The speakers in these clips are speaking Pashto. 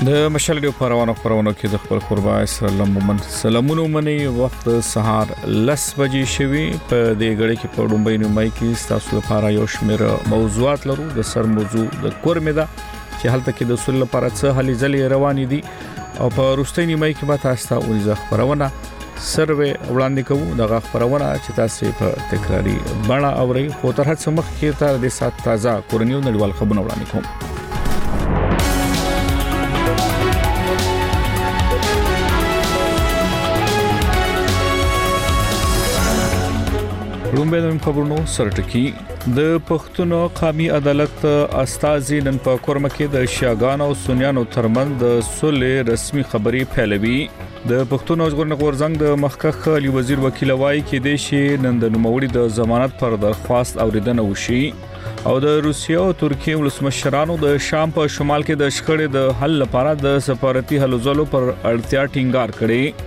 د مشال ډیو پروانو کې د خپل قربا اسلام مومن سلامونه منی وخت سهار 10 بجې شوي په دې غړي کې په ډومبې نیمای کې تاسو لپاره یو شمېر موضوعات لرو د سر موضوع د کورمدا چې هلته کې د اصول لپاره څه هلي ځلې روانې دي او په روستۍ نیمای کې به تاسو ته ولې خبرونه سروې وړاندې کوو دغه خبرونه چې تاسو په تکراری بڼه اوري خو تر هڅه مخ کې تر د سات تازه کورنیو نړیوال خبرونه وړاندې کوم. رومبه خبرونو سرټکی د پښتون قومي عدالت استازي نن په کورمه کې د شیاګان او سنیانو ترمن د صلح رسمي خبري پھیلوي. د پښتون ژغورنې غورځنګ د مخکخ علي وزیر وکیل وای کې د شي نن د نوموړي د ضمانت پر درخواست اوریدنه وشي او د روسیا او ترکیه ولسمشرانو د شام په شمال کې د شخړې د حل لپاره د سفارتي هلو ځلو پر اړتیا ټینګار کړي.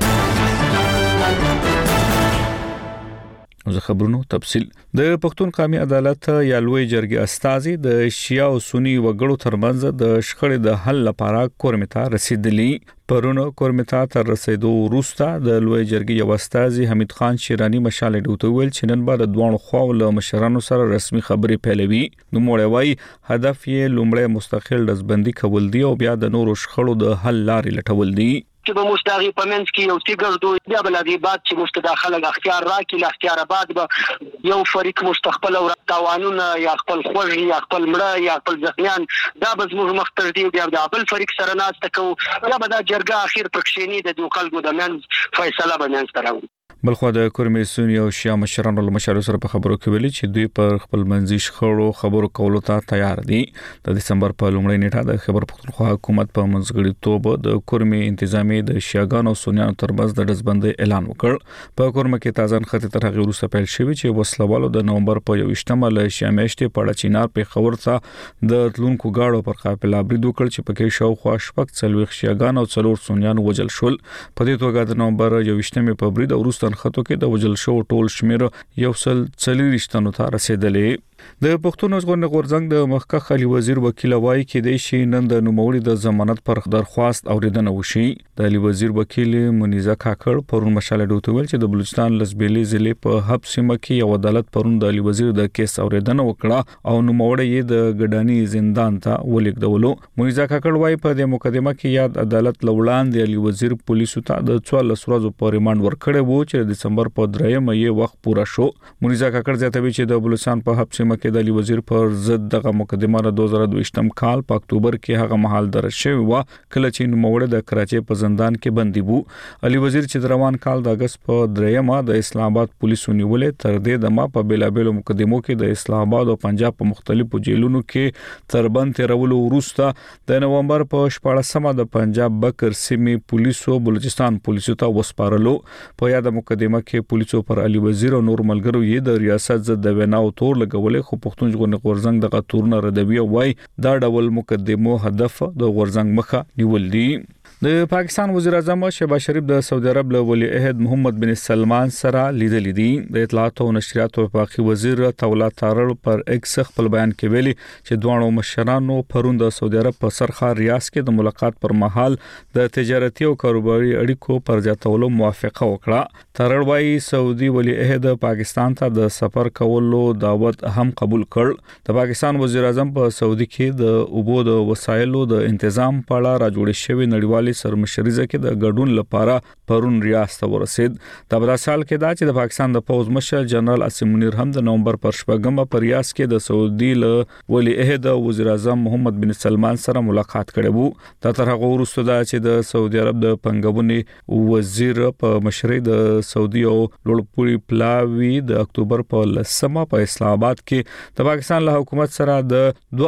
زه خبرونو تفصیل د پښتون قومي عدالت یا لوی جرګې استازي د شیا او سنی وګړو ترمنځ د شخړې د حل لپاره کورمتا رسیدلی. پرونو کورمتا تر رسیدو وروسته د لوی جرګې یو استازي حمید خان شیرانی مشال ډوته ویل چې نن به د دوه خواو له مشرانو سره رسمي خبرې پیلوي. نو موږ وایي هدف یې لومړی مستقل دزبندي کول دی او بیا د نورو شخړو د حل لارې لټول دي. چې به مستغی پمنس کې یو تیګر دوی بیا بل دی بعد چې مستداخله د اختیار راکې ل اختیار بعد به یو فریق مستقبل او قوانونه یا خپل خوږ یا خپل مړه یا خپل ځخیان دا به زموږ مختر دی بیا د خپل فریق سره ناست کو یا به دا جرګه اخیر پرکشینی د دوه خلکو د منځ فیصله باندې ستراو. بلخو د کورمې سنی او شیا مشرانو له مشارو سره په خبرو کې ویلي چې دوی پر خپل منځي شخړو خبرو کولو ته تیار دي. د دسمبر په لومړۍ نیټه د خبر پښتونخوا حکومت په منځګړی توب د کورمې انتظامی د شیاګانو او سنیانو ترمنځ د دزبندۍ اعلان وکړ. په کورمه کې تازه خطر تر هغه وروسته پیل شوی چې وسلوالو د نومبر په 28مه له شامیشته په چینار په خبر ته د تلونکو گاډو پر قافله برید وکړ چې پکې شاوخوا شپږ څلويخ شیاګان او څلور سنیان وجل شول. په دې توګه د نومبر 28مه په برید او وروسته خطو کې د وجل شو ټول شمیر یو سل 40 تنو ته رسیدلې. د پښتون ژغورنې غورځنګ د مخکخ علي وزیر وکیل وای کې د شي نن د نوموړي د ضمانت پر درخواست اوریدنه وشي. د علي وزیر وکیل منیزه کاکړ پرون مشاله ډوته ویل چې د بلوچستان لسبيلي ضلع په حبس کې یو عدالت پرون د علي وزیر د کیس اوریدنه وکړه او نوموړي یې د ګډانی زندان ته ولیکدولو. منیزه کاکړ وای په دې مقدمه کې یاد عدالت لوړان د علي وزیر پولیسو ته د 14 ورځې په ریماند ورکړی وو چې د دسمبر په 3مه یې وخت پوره شو. منیزه کاکړ زیاتوي چې د بلوچستان په حبس کې د علي وزیر پر ضد دغه مقدمه د 2022م کال په اکتوبر کې هغه مهال درج شوی و کله چې نوموړی د کراچۍ په زندان کې بندي وو. علي وزیر چې روان کال د اگست په 3مه د اسلام آباد پولیسو نیولې تر دې د ما په بیلابېلو مقدمو کې د اسلام آباد او پنجاب په مختلفو جیلونو کې تربند تیرولو وروسته د نومبر په 14مه د پنجاب بکر سیمې پولیسو بلوچستان پولیسو ته وسپارلو. په یاد مقدمه کې پولیسو پر علي وزیر او نور ملګرو یې د ریاست ضد د ویناو تور لګولې خو پښتون ژغورنې غورځنګ د غتورن ردوی وای دا ډول مقدمو هدف د غورځنګ مخه نیول دي. د پاکستان وزیر اعظم شهباز شریف د سعودي عرب له ولی عہد محمد بن سلمان سره لیدل دي. د اطلاعات او نشریات وفاقي وزیر تولا تارړ پر ایکس خپل بیان کې ویلي چې دوه مشرانو پرون د سعودي عرب په سرخار ریاض کې د ملاقات پر مهال د تجارتي او کاروباري اړیکو پر زیاتولو موافقه وکړه. تارړ وايي سعودي ولی عہد پاکستان ته د سفر کولو دعوت هم قبول کړ. د پاکستان وزیر اعظم په سعودي کې د اوبو د وسایلو د تنظیم په اړه راجوړ شوی نړیوالي سرمشریزه کې د ګډون لپاره پرون ریاض ته ورسید. د بل سال کې دا چې د پاکستان د پوز مشر جنرال اسیم منیر هم د نومبر پر 14مه په ریاض کې د سعودي له ولی عہد وزیر اعظم محمد بن سلمان سره ملاقات کړي وو. دا تر هغه وروسته دا چې د سعودي عرب د پنګونې وزیر په مشرۍ د سعودي او لوړپوړي پلاوی د اکتوبر په 10مه په اسلام آباد کې د پاکستان له حکومت سره د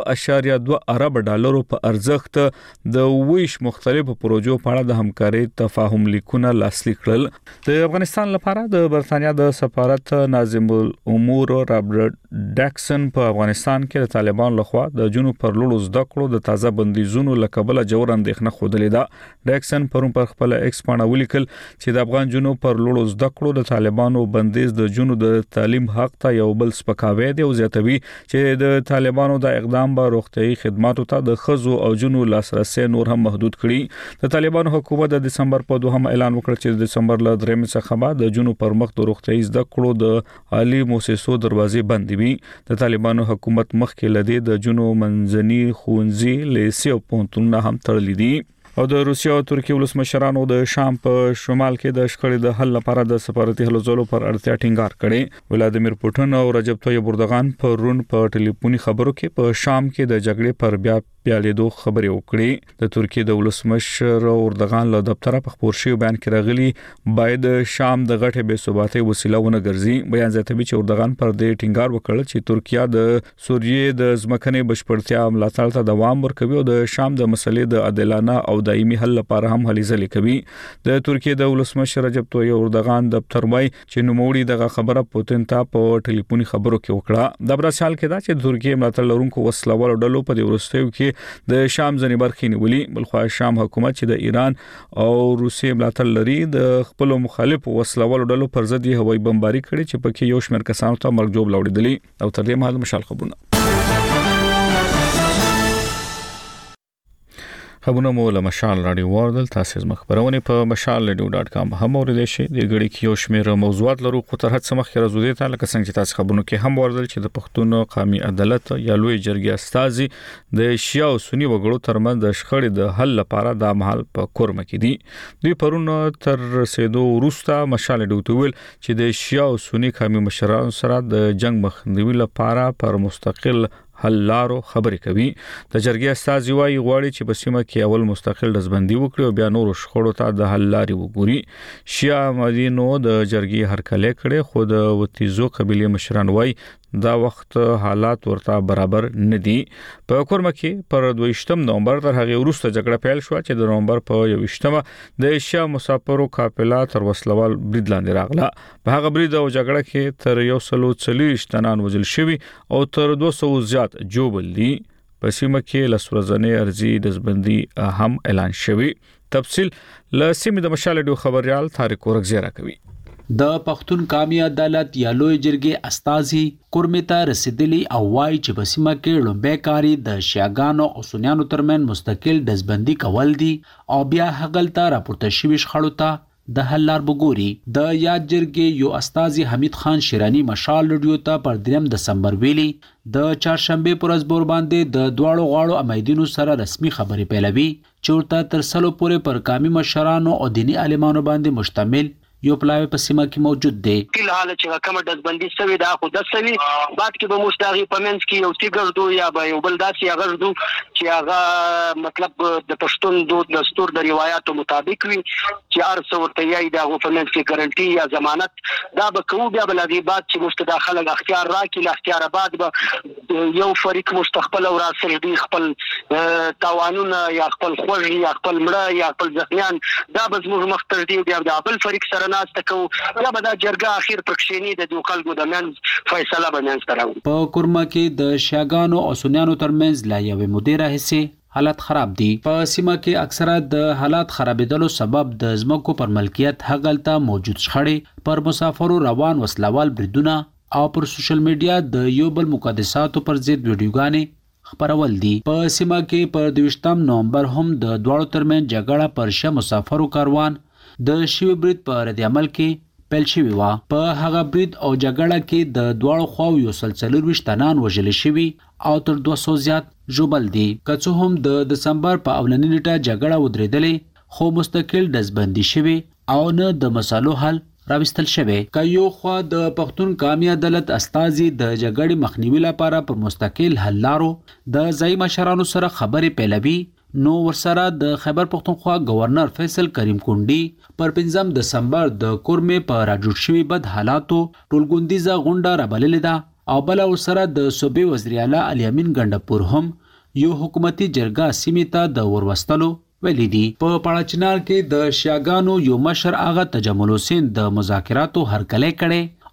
2.2 ارب ډالرو په ارزښت د 20 مختلفو پروژو په اړه د همکاري تفاهم لیکونه لاسلیک کړل. د افغانستان لپاره د برتانیا د سفارت ناظم الامور رابرټ ډاکسن په افغانستان کې د طالبان لخوا د جنوب پر لورو زده کړو د تازه بندیزونو لکبل جوړ اندېښنه خوده ده. ډاکسن پرون پر خپل ایکس باندې ولیکل چې د افغان جنوب پر لورو زده کړو د طالبانو بندیز د جنوب د تعلیم حق ته یو بل سپکاوی دی او زیاتوي چې د طالبانو د اقدام به روغتيایي خدماتو ته د خزو او جنو لاسرسي نور هم محدود کړي. د طالبانو حکومت د دسمبر په 2 اعلان وکړ چې د دسمبر ل 3 څخه بعد د جنوب پر مخ د روغتيایي زده کړو د عالی مؤسسو دروازې بندي وي. د طالبانو حکومت مخکې لدی د جنو منځني خونځي لیسي او پونتونه هم تړلې دي. او د روسیې او ترکیې ولسمشرانو د شام په شمال کې د شخړې د حل لپاره د سفارتي هلو ځلو پر اړتیا ټینګار کړي. ولادیمیر پوتین او رجب طیب اردوغان په رون په ټلیفوني خبرو کې په شام کې د جګړې پر بیا پیالېدو خبرې وکړي. د ترکیې د ولسمشر اردوغان له دفتر په خبر شوی بیان کې راغلي باید شام د غټه بې ثباتۍ وسیله ونه ګرځي. بیان زیاتوي چې اردوغان پر دې ټینګار وکړ چې ترکیه د سوریې د ځمکنۍ بشپړتیا ملاتړ ته دوام ورکوي او د شام د مسلې د عادلانه او دایمي حل لپاره هم هلې ځلې کوي. د ترکیې د ولسمشر رجب طیب اردوغان دفتر وايي چې نوموړي دغه خبره پوتین ته په ټلیفوني خبرو کې وکړه. د برسال کې دا چې ترکیې ملاتړ لرونکو وسلوال ډلو په دې ورستیو کې د شام ځنې برخې نیولې. بلخو شام حکومت چې د ایران او روسیې ملاتړ لري د خپل مخالف وسلوال ډلو پر ضد هوایي بمباري کړې چې پکې یو شمېر کسانو ته مرګ جوړ لوړېدلې. او تر دې مهال مشال خبرونه مو له مشال رادیو وردل تاسو زما خبرونه په mashalradio.com هم اوریدئ شئ. د غړي کې یو شمېر موضوعات لرو خو تر هڅه مخکې راځو ته لکه څنګه چې تاسو خبرونه کې هم وردل چې د پښتون قومي عدالت یا لوی جرګې استازي د شیعه او سنی وګړو ترمنځ د شخړې د حل لپاره د محل په کورمه کې دي. دوی پرون تر رسیدو وروسته مشال ډوټ ویل چې د شیعه او سنی قومي مشرانو سره د جنگ مخنیوي لپاره پر مستقل حل لارو خبرې کوي. د جرګې استازي وايي غواړي چې په سیمه کې اول مستقل دزبندي وکړي او بیا نور شخړو ته د حل لارې وګوري. شیعه مدینو د جرګې هرکله کړي خو د وتیزو قبيله مشران وايي دا وخت حالات ورته برابر نه دي. په کورمه کې پر 22 نومبر تر هغه وروسته جګړه پیل شو چې د نومبر په 21 د شیعه مسافرو قافله تر وسلوال برید لاندې راغله. په هغه برید او جګړه کې تر 140 تنان وژل شوي او تر 200 زیات جوړل دي. په سیمه کې لسورزنې ارزي دزبندي هم اعلان شوی. تفصیل له سیمه د مشال ډو خبريال طارق ورغزیرا کوي. د پښتون قومي عدالت یا لوی جرګې استازي کورمته رسیدلی او وايي چې په سیمه کې لومبه کاری د شیعاګانو او سنیانو ترمن مستقل دزبندي کول دي او بیا هغلته راپورته شوي شخړو ته د حل لار وګوري. د یاد جرګې یو استازي حمید خان شیرانی مشال رادیو ته پر 3 دسمبر ویلي د چهارشنبه پر ورځ بور باندې د دواړو غاړو امیدونو سره رسمي خبرې پیلوي چې ورته تر سلو پورې پر قومي مشرانو او دینی عالمانو باندې مشتمل یو پلاوی په سیمه کې موجود دی. کله حال چې کومه دزبندي سوي دا خو د سوي بعد کې به مشتاغي پمنس کې یو تیګردو یا به یو بل داسي غردو چې هغه مطلب د پښتون دود دستور د روایتو مطابق وي چې ارسه ورته یې دا پمنس کې ګارانټي یا ضمانت دا به کوو بیا بل دی بعد چې مستداخله اختیار راکې ل اختیار بعد به یو فریق مستقبل او راسل دی خپل توانونه یا خپل خوږ یا خپل مړه یا خپل ځخیان دا به زموږ مختر دی بیا د بل فریق سره ناستکو یا به دا جرګه اخیر پکښینی د دوه خلکو د منځ فیصله باندې ستراو. په کورما کې د شیعاګانو او سنیانو ترمنځ لا یو مدیره حصے حالت خراب دي. په سیمه کې اکثره د حالات خرابېدلو سبب د ځمکو پر ملکیت هغلته موجود شخړې پر مسافرو روان وسلوال بریدونه او پر سوشل میډیا د یو بل مقدساتو پر ضد ویډیوګانې خبرول دي. په سیمه کې پر 22 نومبر هم د دواړو ترمنځ جګړه پر شه مسافرو کاروان د شیوی برید په رد عمل کې پیل شوی و. په هغه برید او جګړه کې د دواړو خواو یو سلسله تنان وژل شوی او تر 200 زیات ژوبل دي. که څه هم د دسمبر په اولنۍ نیټه جګړه ودرېدلې خو مستقل دزبندي شوی او نه د مسالو حل راوستل شوی. که یو خوا د پښتون قومي عدالت استازي د جګړې مخنیوي لپاره پر مستقل حل لارو د ځای مشرانو سره خبرې پیلوي نو ورسره د خیبر پختونخوا گورنر فیصل کریم کونډي پر 5 دسمبر د کورمه په راجوړ شوی بد حالاتو ټولګوندیزه غونډه رابللې ده او بل ورسره د صوبې وزیر اعلی علي امین ګندپور هم یو حکومتي جرګه سیمه ته د وروستلو ویلي دي. په پاړچنار کې د شیعاګانو یو مشر آغا تجمل حسین د مذاکراتو هرکلی کړي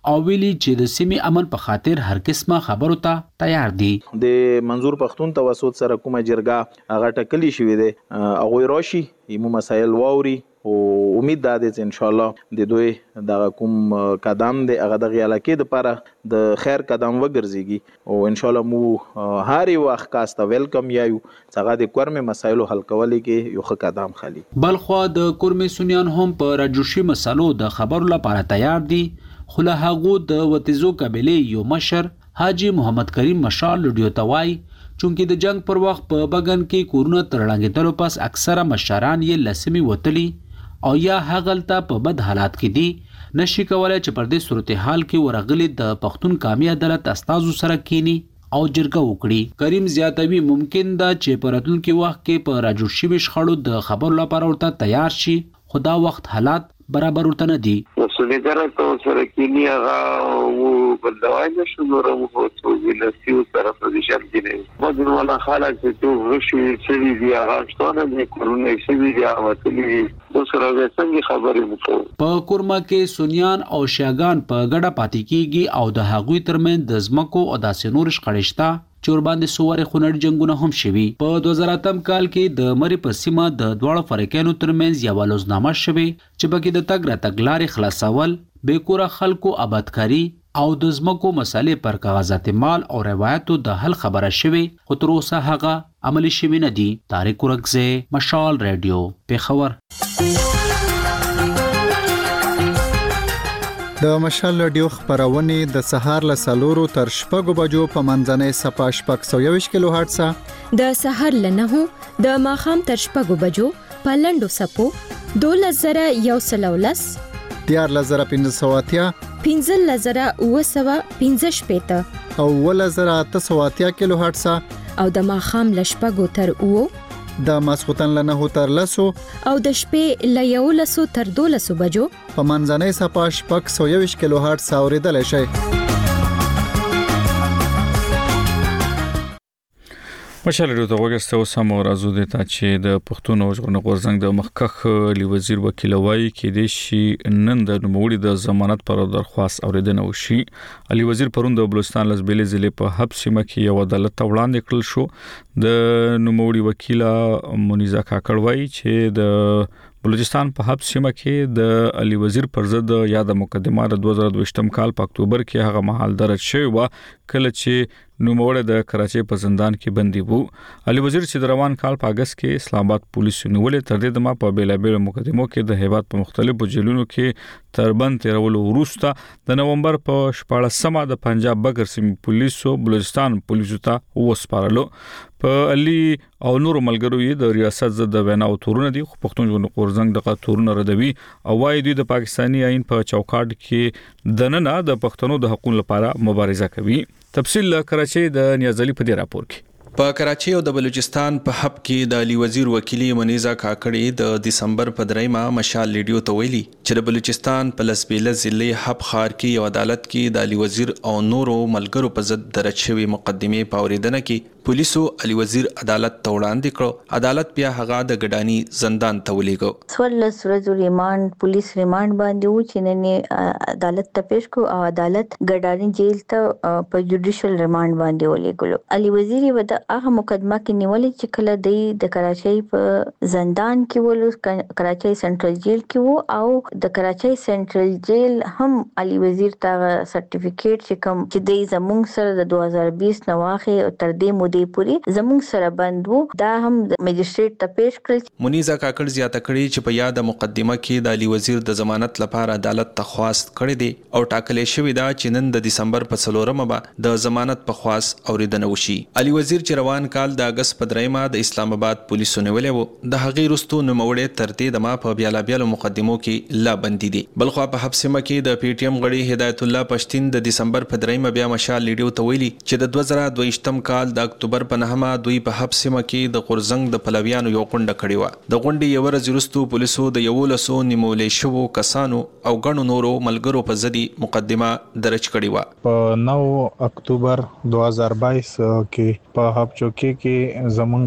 او ویلي چې د سیمې امن په خاطر هر قسمه خبرو ته تیار دي. د منظور پښتون توسط سره کومه جرګه هغه ټکلی شوې ده هغه راشي ایمو مسایل واوري او امید ده چې ان شاء الله د دوی د کوم قدم د هغه د علاقې لپاره د خیر قدم وګرځيږي او ان شاء الله مو هر یو وخت ویلکم یایو څنګه د کورمه مسایلو حل کولو کې یو ښه قدم خالي. بلخو د کورمه سنیان هم په راجوشي مسالو د خبرو لپاره تیار دي. خو له هغه د وتیزو قبيله یو مشر حاجی محمد کریم مشال لډیو توای چونکی د جنگ پر وخت په بغن کې کورونه ترړانګېدلو پس اکثره مشران یې لسمي وتلی او یا هغلته په بد حالات کې دي نشي کولای چې پر دې صورتحال کې ورغلي د پښتون قومي عدالت استازو سره کینی او جرګه وکړي. کریم زیاتوي ممکن ده چې په راتلونکي وخت کې په راجوړ شوي شخړو د خبرو لپاره ورته تیار شي خو دا وخت حالات برابر ورته نه دي. وسولیدره تو سره کینی هغه او بلوای نشو نورم هو څو ویلسیو سره پوزیشن کې نه مودن ولا خلک چې روشي سړي دی هغه څونه نه کورونه سړي دی هغه تللی نو سره څنګه خبرې وکړو. په کورما کې سنیان او شیعاګان په ګډه پاتې کیږي او د هغوی ترمن د ځمکو او داسې نور شخړشتا چور باندې سواره خونړ جنگونه هم شوي. په 2008 کال کې د مری په سیمه د دواړو فریقانو ترمنځ یو لوزنامه شوي چې بګې د تګ را تګ لارې خلاصول بیکوره خلکو آبادکاری او د ځمکو مسالې پر کاغذات مال او روایتو د حل خبره شوي خو تر اوسه هغه عملي شوي نه دي. طارق ورکزه مشال رادیو پیښور. د مشال رادیو خبرونه د سهار له 4 تر 6 بجو په منځنۍ صفه 620 کیلو هرتز د سهار له 9 د ماخام تر 6 بجو په لندو سپو 2113 14580 15915 او 1880 کیلو هرتز او د ماخام له 6 تر 9 د ماسختن له 9 تر 10 او د شپې له 11 تر 12 بجو په منځنۍ صفه 620 کیلو هرتز اوریدل شي. مشاله د وګستو سمو رازو د تا چې د پښتون او ژغورنې غورځنګ د مخکخ لی وزیر وکیل وای کې د شي نن د نوموړي د ضمانت پر درخواست اوریدنه وشي. علي وزیر پروند د بلوچستان لزبېلې ضلع په حبس سیمه کې یو عدالت وړاندې کړل شو. د نوموړي وکیل منیزه کاکړ وای چې د بلوچستان په حبس سیمه کې د علي وزیر پر ضد یاد مقدمه د 2022 کال په اکتوبر کې هغه مهال درج شوی و کله چې نوموړی د کراچۍ په زندان کې بندي وو. علي وزیر چې د روان کال په اگست کې اسلام آباد پولیسو نیولې تر دې دمه په بیلابل مقدمو کې د هیواد په مختلفو جیلونو کې تربند تیرولو وروسته د نومبر په 14مه د پنجاب بګر سیمې پولیسو بلوچستان پولیسو ته وسپارلو. په علي او نور ملګرو یې د ریاست ضد وینا او تورونه دي خو پښتون ژغورنې غورځنګ د تورونه ردوي او وايي دوی د پاکستاني آئین په چوکاټ کې دننه د پښتنو د حقوقو لپاره مبارزه کوي. تفصیل کراچۍ د نیاز علي په دې راپور کې. په کراچۍ او د بلوچستان په حب کې د علي وزیر وکیلی منیزه کاکړې د دسمبر په 3 مشال ریډیو ته ویلي چې د بلوچستان په لسبیله ضلع حب ښار کې یو عدالت کې د علي وزیر او نورو ملګرو په ضد درج شوی مقدمه په اوریدنه کې پولیسو علي وزیر عدالت ته وړاندې کړو. عدالت بیا هغه د ګډانی زندان ته ولېږو. سوالس ورځو ریماند پولیس ریماند باندې و چې نن عدالت ته پیښ کو او عدالت ګډانی جیل ته په جوډیشل ریماند باندې ولېږلو. علي وزیر و هغه مقدمه کې نیولې چې کله د کراچۍ په زندان کې ولو کراچۍ سنټرل جیل کې وو او د کراچۍ سنټرل جیل هم علي وزیر ته سرټیفیکیټ چې کوم چې د زمونږ سره د 2020 نواخه تر دې پوری زمونږ سره بند وو دا هم مجستریټ ته پیښ کړل. منیزه کاکړ زیاته کړي چې په یاد مقدمه کې د علي وزیر د ضمانت لپاره عدالت تخواست کړی دی او ټاکلې شوې ده چې نن د دسمبر په 4مه به د ضمانت په خواست اوریدنه وشي. علي وزیر چې روان کال د اگست په 3مه د اسلام آباد پولیسو نیولې وو د هغې وروسته نوموړی تر دې دمه په بیلابیلو مقدمو کې لا بندي دي. بلخو په حبس سیمه کې د پی ټی ایم غړي هدایت الله پښتین د دسمبر په 3مه بیا مشال ریډیو ته ویلي چې د 2022 کال د اکتوبر په 9مه دوی په حبس سیمه کې د غورځنګ د پلویانو یو غونډه کړې و. د غونډې یو ورځ وروسته پولیسو د 1100 نیمولې شوو کسانو او غنو نورو ملګرو په ضد مقدمه درج کړې و. په 9 اکتوبر 2022 کې په حب چوکي کې زمونږه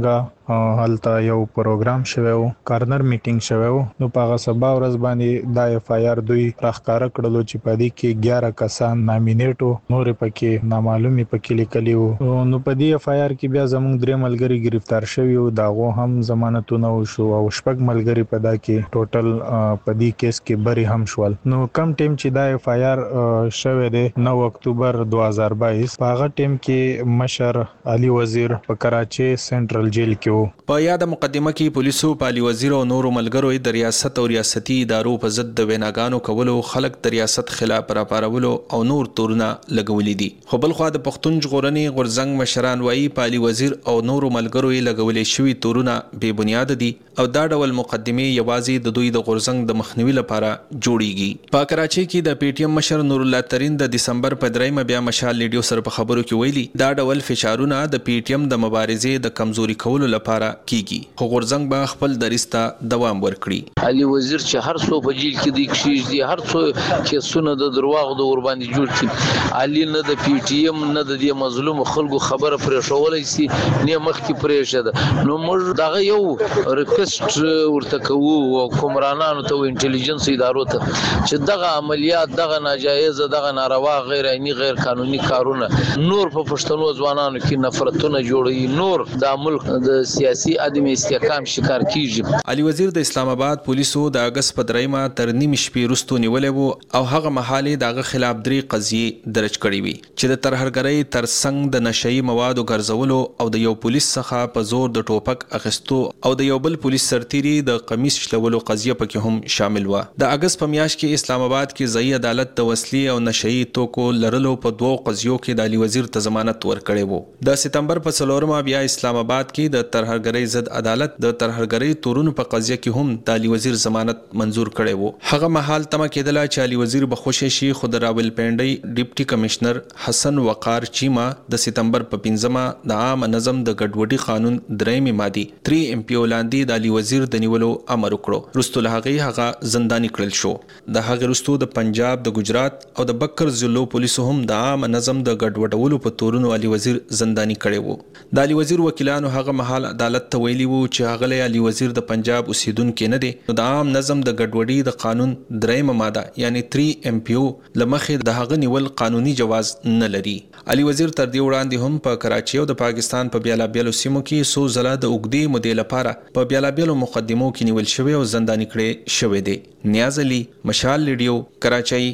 هلته یو پروګرام شوی و، کارنر میټینګ شوی و. نو په هغه سبا ورځ باندې دا اف آی آر دوی راخکاره کړلو چې په دې کې 11 کسان نامینیټ وو، نور پکې نامعلومي پکې لیکلي وو. نو په دې اف آی آر کې بیا زموږ درې ملګري گرفتار شوي وو، داغو هم ضمانتونه وشو او شپږ ملګري په دا کې ټوټل په دې کیس کې بری هم شول. نو کم ټیم چې دا اف آی آر شوی دی 9 اکتوبر 2022 په هغه ټیم کې مشر علي وزیر په کراچي سنټرل جیل کې وو. په یاد مقدمه کې پولیسو په علي وزیر او نورو ملګرو د ریاست او ریاستي ادارو په ضد د ویناګانو کولو، خلک د ریاست خلاف راپارولو او نور تورونه لګولې دي. خو بل خو د پښتون ژغورنې غورځنګ مشران وایي په علي وزیر او نورو ملګرو یې لګولې شوي تورونه بې بنیاد دي او دا ډول مقدمه یوازې د دوی د غورځنګ د مخنیوي لپاره جوړیږي. په کراچي کې د پی ټی ایم مشر نور الله ترين د دسمبر په 3 بیا مشال لیډیو سره په خبرو کې ویلي دا ډول فشارونه د پی ټی ایم د مبارزې د کمزوري کولو لپاره کیږي، خو غورځنګ به خپل دریسته دوام ورکړي. علي وزیر چې هر څو په جیل کې د کشیش دي، هر څو کیسونه د درواغ د ور باندې جوړ کړي، علي نه د پی ټی ایم نه د دې مظلوم خلکو خبره پرې شولای سي نه مخ کې پرې شه. نو موږ دغه یو ریکوست ورته کوو او کومرانانو ته انټيليجنس ادارو ته چې دغه عملیات، دغه ناجایز، دغه ناروا، غیر عیني، غیر قانوني کارونه نور په پښتنو ځوانانو کې نفرتونه جوړوي، نور د ملک د سیاسي عدم استحکام شکار کیږي. علي وزیر د اسلام آباد پولیسو د اگست په 3 تر نیمه شپې وروسته نیولې وو او هغه مهاله دغه خلاف 3 قضیې درج کړې وي چې د ترهګرۍ ترڅنګ د نشئی موادو ګرځولو او د یو پولیس څخه په زور د ټوپک اخیستو او د یو بل پولیس سرتیری د قمیص شلولو قضیه پکې هم شامل و. د اگست په میاشت کې اسلام آباد کې ځای عدالت د وسلې او نشئی توکو لرلو په 2 قضیو کې د علي وزیر ته ضمانت ورکړی وو. د سپتمبر په 4 بیا اسلام آباد کې د ترهګرۍ ضد عدالت د ترهګرۍ تورونو په قضیه کې هم د علي وزیر ضمانت منزور کړی وو. هغه مهال تمه کېدله چې علي وزیر به خوشی شي، خو د راولپنډۍ ډیپټي کمشنر حسن وقار چیما د سپتمبر په 15 د عام نظم د ګډوډي قانون 3 ماده 3 ام پی ولاندې د علي وزیر د نیولو امر وکړو. رستو هغه زنداني کړل شو. د هغه رستو د پنجاب، د ګجرات او د بکر ضلعو پولیسو هم د عام نظم د ګډوډولو په تورونو علي وزیر زنداني کړی وو. د علي وزیر وکیلانو هغه مهال عدالت ته ویلي وو چې هغه علي وزیر د پنجاب اوسیدونکو نه دی، نو د عام نظم د ګډوډۍ د قانون 3 ماده یعنی 3 ام پی او لمخې د هغه نیول قانوني جواز نه لري. علي وزیر تر دې وړاندې هم په کراچي او د پاکستان په بیلابیلو سیمو کې سو زله د اوګدې مودې لپاره په بیلابیلو مقدمو کې نیول شوی او زنداني کړي شوی دی. نیاز علي، مشال لیډیو، کراچي.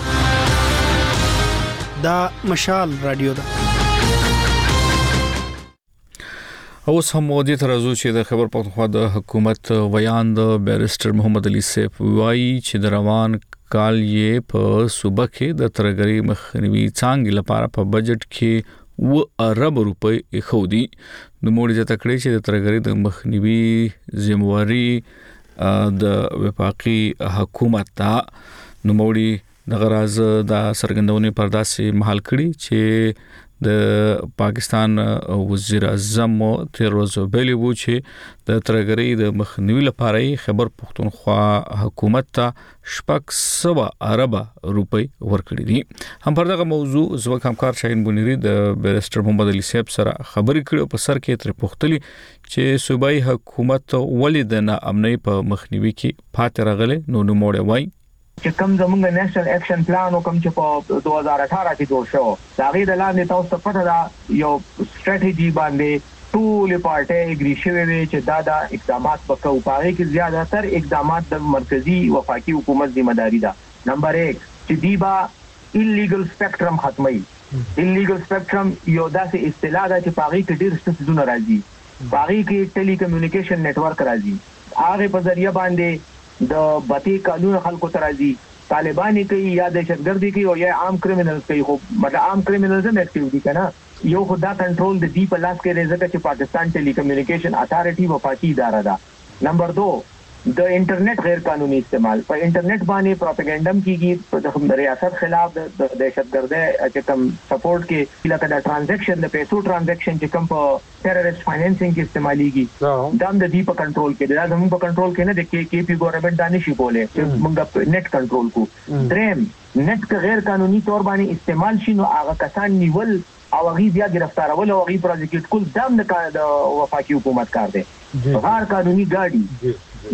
دا مشال رادیو ده. اوس هم مودې تر ازو چې د خبر پښتونخوا د حکومت ویان د بیرسټر محمد علي سیف وایي چې د روان کال یې په صوبه کې د ترهګرۍ مخنیوي څانګې لپاره په بجټ کې 2 ارب روپۍ خودي. د موړي ځته کړی چې د ترهګرۍ د مخنیوي ذمہواری د وفاقي حکومت ته نو موړي د غراز د سرګندونې پرداسي محل کړي چې د پاکستان وزیر اعظم تیر ورځ ویلي وو چې د ترهګرۍ د مخنیوي لپاره خبر پښتونخوا حکومت ته 600 ارب روپۍ ورکړي دي. هم پر دغه موضوع زوک همکار شاهین بونیری د بیرسټر محمد علي صاحب سره خبرې کړې په سر کې تر پوښتلي چې صوبایي حکومت ولې د ناامنۍ په مخنیوي کې پاتې راغله. نو نوموړی وایي چې کوم زمونږ نېشنل اکشن پلان او کوم چې په 2018 کې جوړ شو دا غي د لاندې تاسو ته پته دا یو ستراتیژي باندې ټول پارټي اګری شوی وي چې دا اقدامات وکړو. پاره کې زیاده تر اقدامات د مرکزی وفاقي حکومت ذمہداري ده. نمبر 1 چې دیبا انلیګل سپیکټرم ختمي. انلیګل سپیکټرم یو داسې اصطلاح ده چې پاره کې ډېر څه زونه راځي. پاره کې ټيلي کمیونیکیشن نتورک راځي. هغه په ذریعہ باندې د بتی قانون خلکو ترازی طالبانی کوي یا دهشتګردي کوي او یا عام کریمینلز کوي. خو مطلب عام کریمینلز هم اکټیویټي کنه یو خدا کنټرول د دی په لاس کې راځي چې پاکستان ټيلي کمیونیکیشن اتھارټي وفاقي اداره ده. نمبر 2 د انټرنیټ غیر قانوني استعمال. په انټرنیټ باندې پروپاګاندا کیږي د ریاست خلاف د دهشتګردۍ چې کوم سپورټ کې لکه د ټرانزیکشن د پیسو ټرانزیکشن چې کوم په ټیرریست فاینانسینګ کې استعماليږي دا د دې په کنټرول کې دا زموږ په کنټرول کې نه د کې پی ګورنمنت دانش بوله چې موږ نت کنټرول کو. دریم نت که غیر قانوني تور باندې استعمال شي نو هغه کسان نیول او هغه زیات گرفتارول او هغه پروزیکیوټ کول دم د وفاقي حکومت کار دی. غیر قانوني ګاډي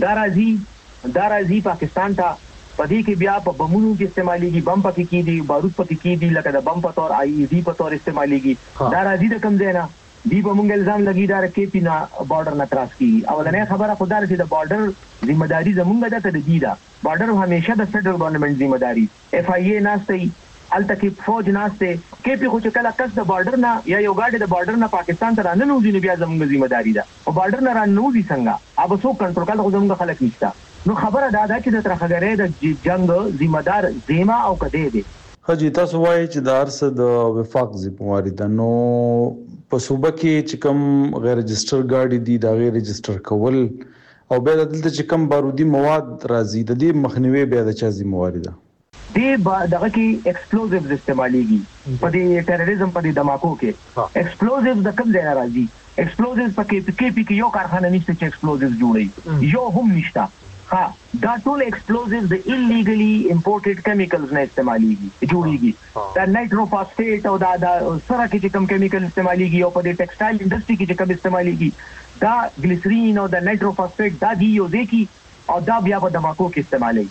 دا راځي پاکستان ته، پدې کې بیا په بمونو کې استعماليږي، بم پکې کیدي، بارود پکې کیدي، لکه د بم په تور IED په تور استعماليږي. دا راځي د کم ځای نه، دی په مونږ الزام لګي دا کې پینا بارډر نه تراس کی. او نه خبره خدای چې د بارډر ذمہ داری زمونږ ده ته دی دا بارډر همیشه د فدرل ګورنمنت ذمہ داری. FIA ناشته التکی فوج ناشته کې په خو چې کله کس د بارډر نه یا یو ګاډي د بارډر نه پاکستان ته رانه نوځي بیا زمونږ ذمہ داری ده. او بارډر نه رانه نوځي څنګه اوب څو کنټرول کول خو زمونږ خلک نشته. نو خبره دا ده چې د ترخګرې د جنگ ذمہ دار زیما او کده دی. حجی تاسو وایي چې د ارس د وفاق ذمہواری ده، نو په صوبه کې چې کوم غیر رجستر ګاډي دي دا غیر رجستر کول او بیا دلته چې کوم بارودي مواد راځي د دې مخنیوي بیا د چا ذمہواری ده؟ دې دغه کې ایکسپلوزیوز استعماليږي په دې ټیرریزم په دې دماکو کې. ایکسپلوزیوز د کوم ځای راځي؟ ایکسپلوزیوز پکې کې یو کارخانه نشته چې ایکسپلوزیوز جوړي، یو هم نشته. دا ټول ایکسپلوزیوز د ایلیګلی امپورټډ کیمیکلز نه استعماليږي جوړيږي. دا نایټروفاسفیټ او دا سره کې کوم کیمیکل استعماليږي او په دې ټیکسټایل انډستری کې کوم استعماليږي دا ګلیسرین او دا نایټروفاسفیټ دا دی یو ځکه او دا بیا په دماکو کې استعمالي.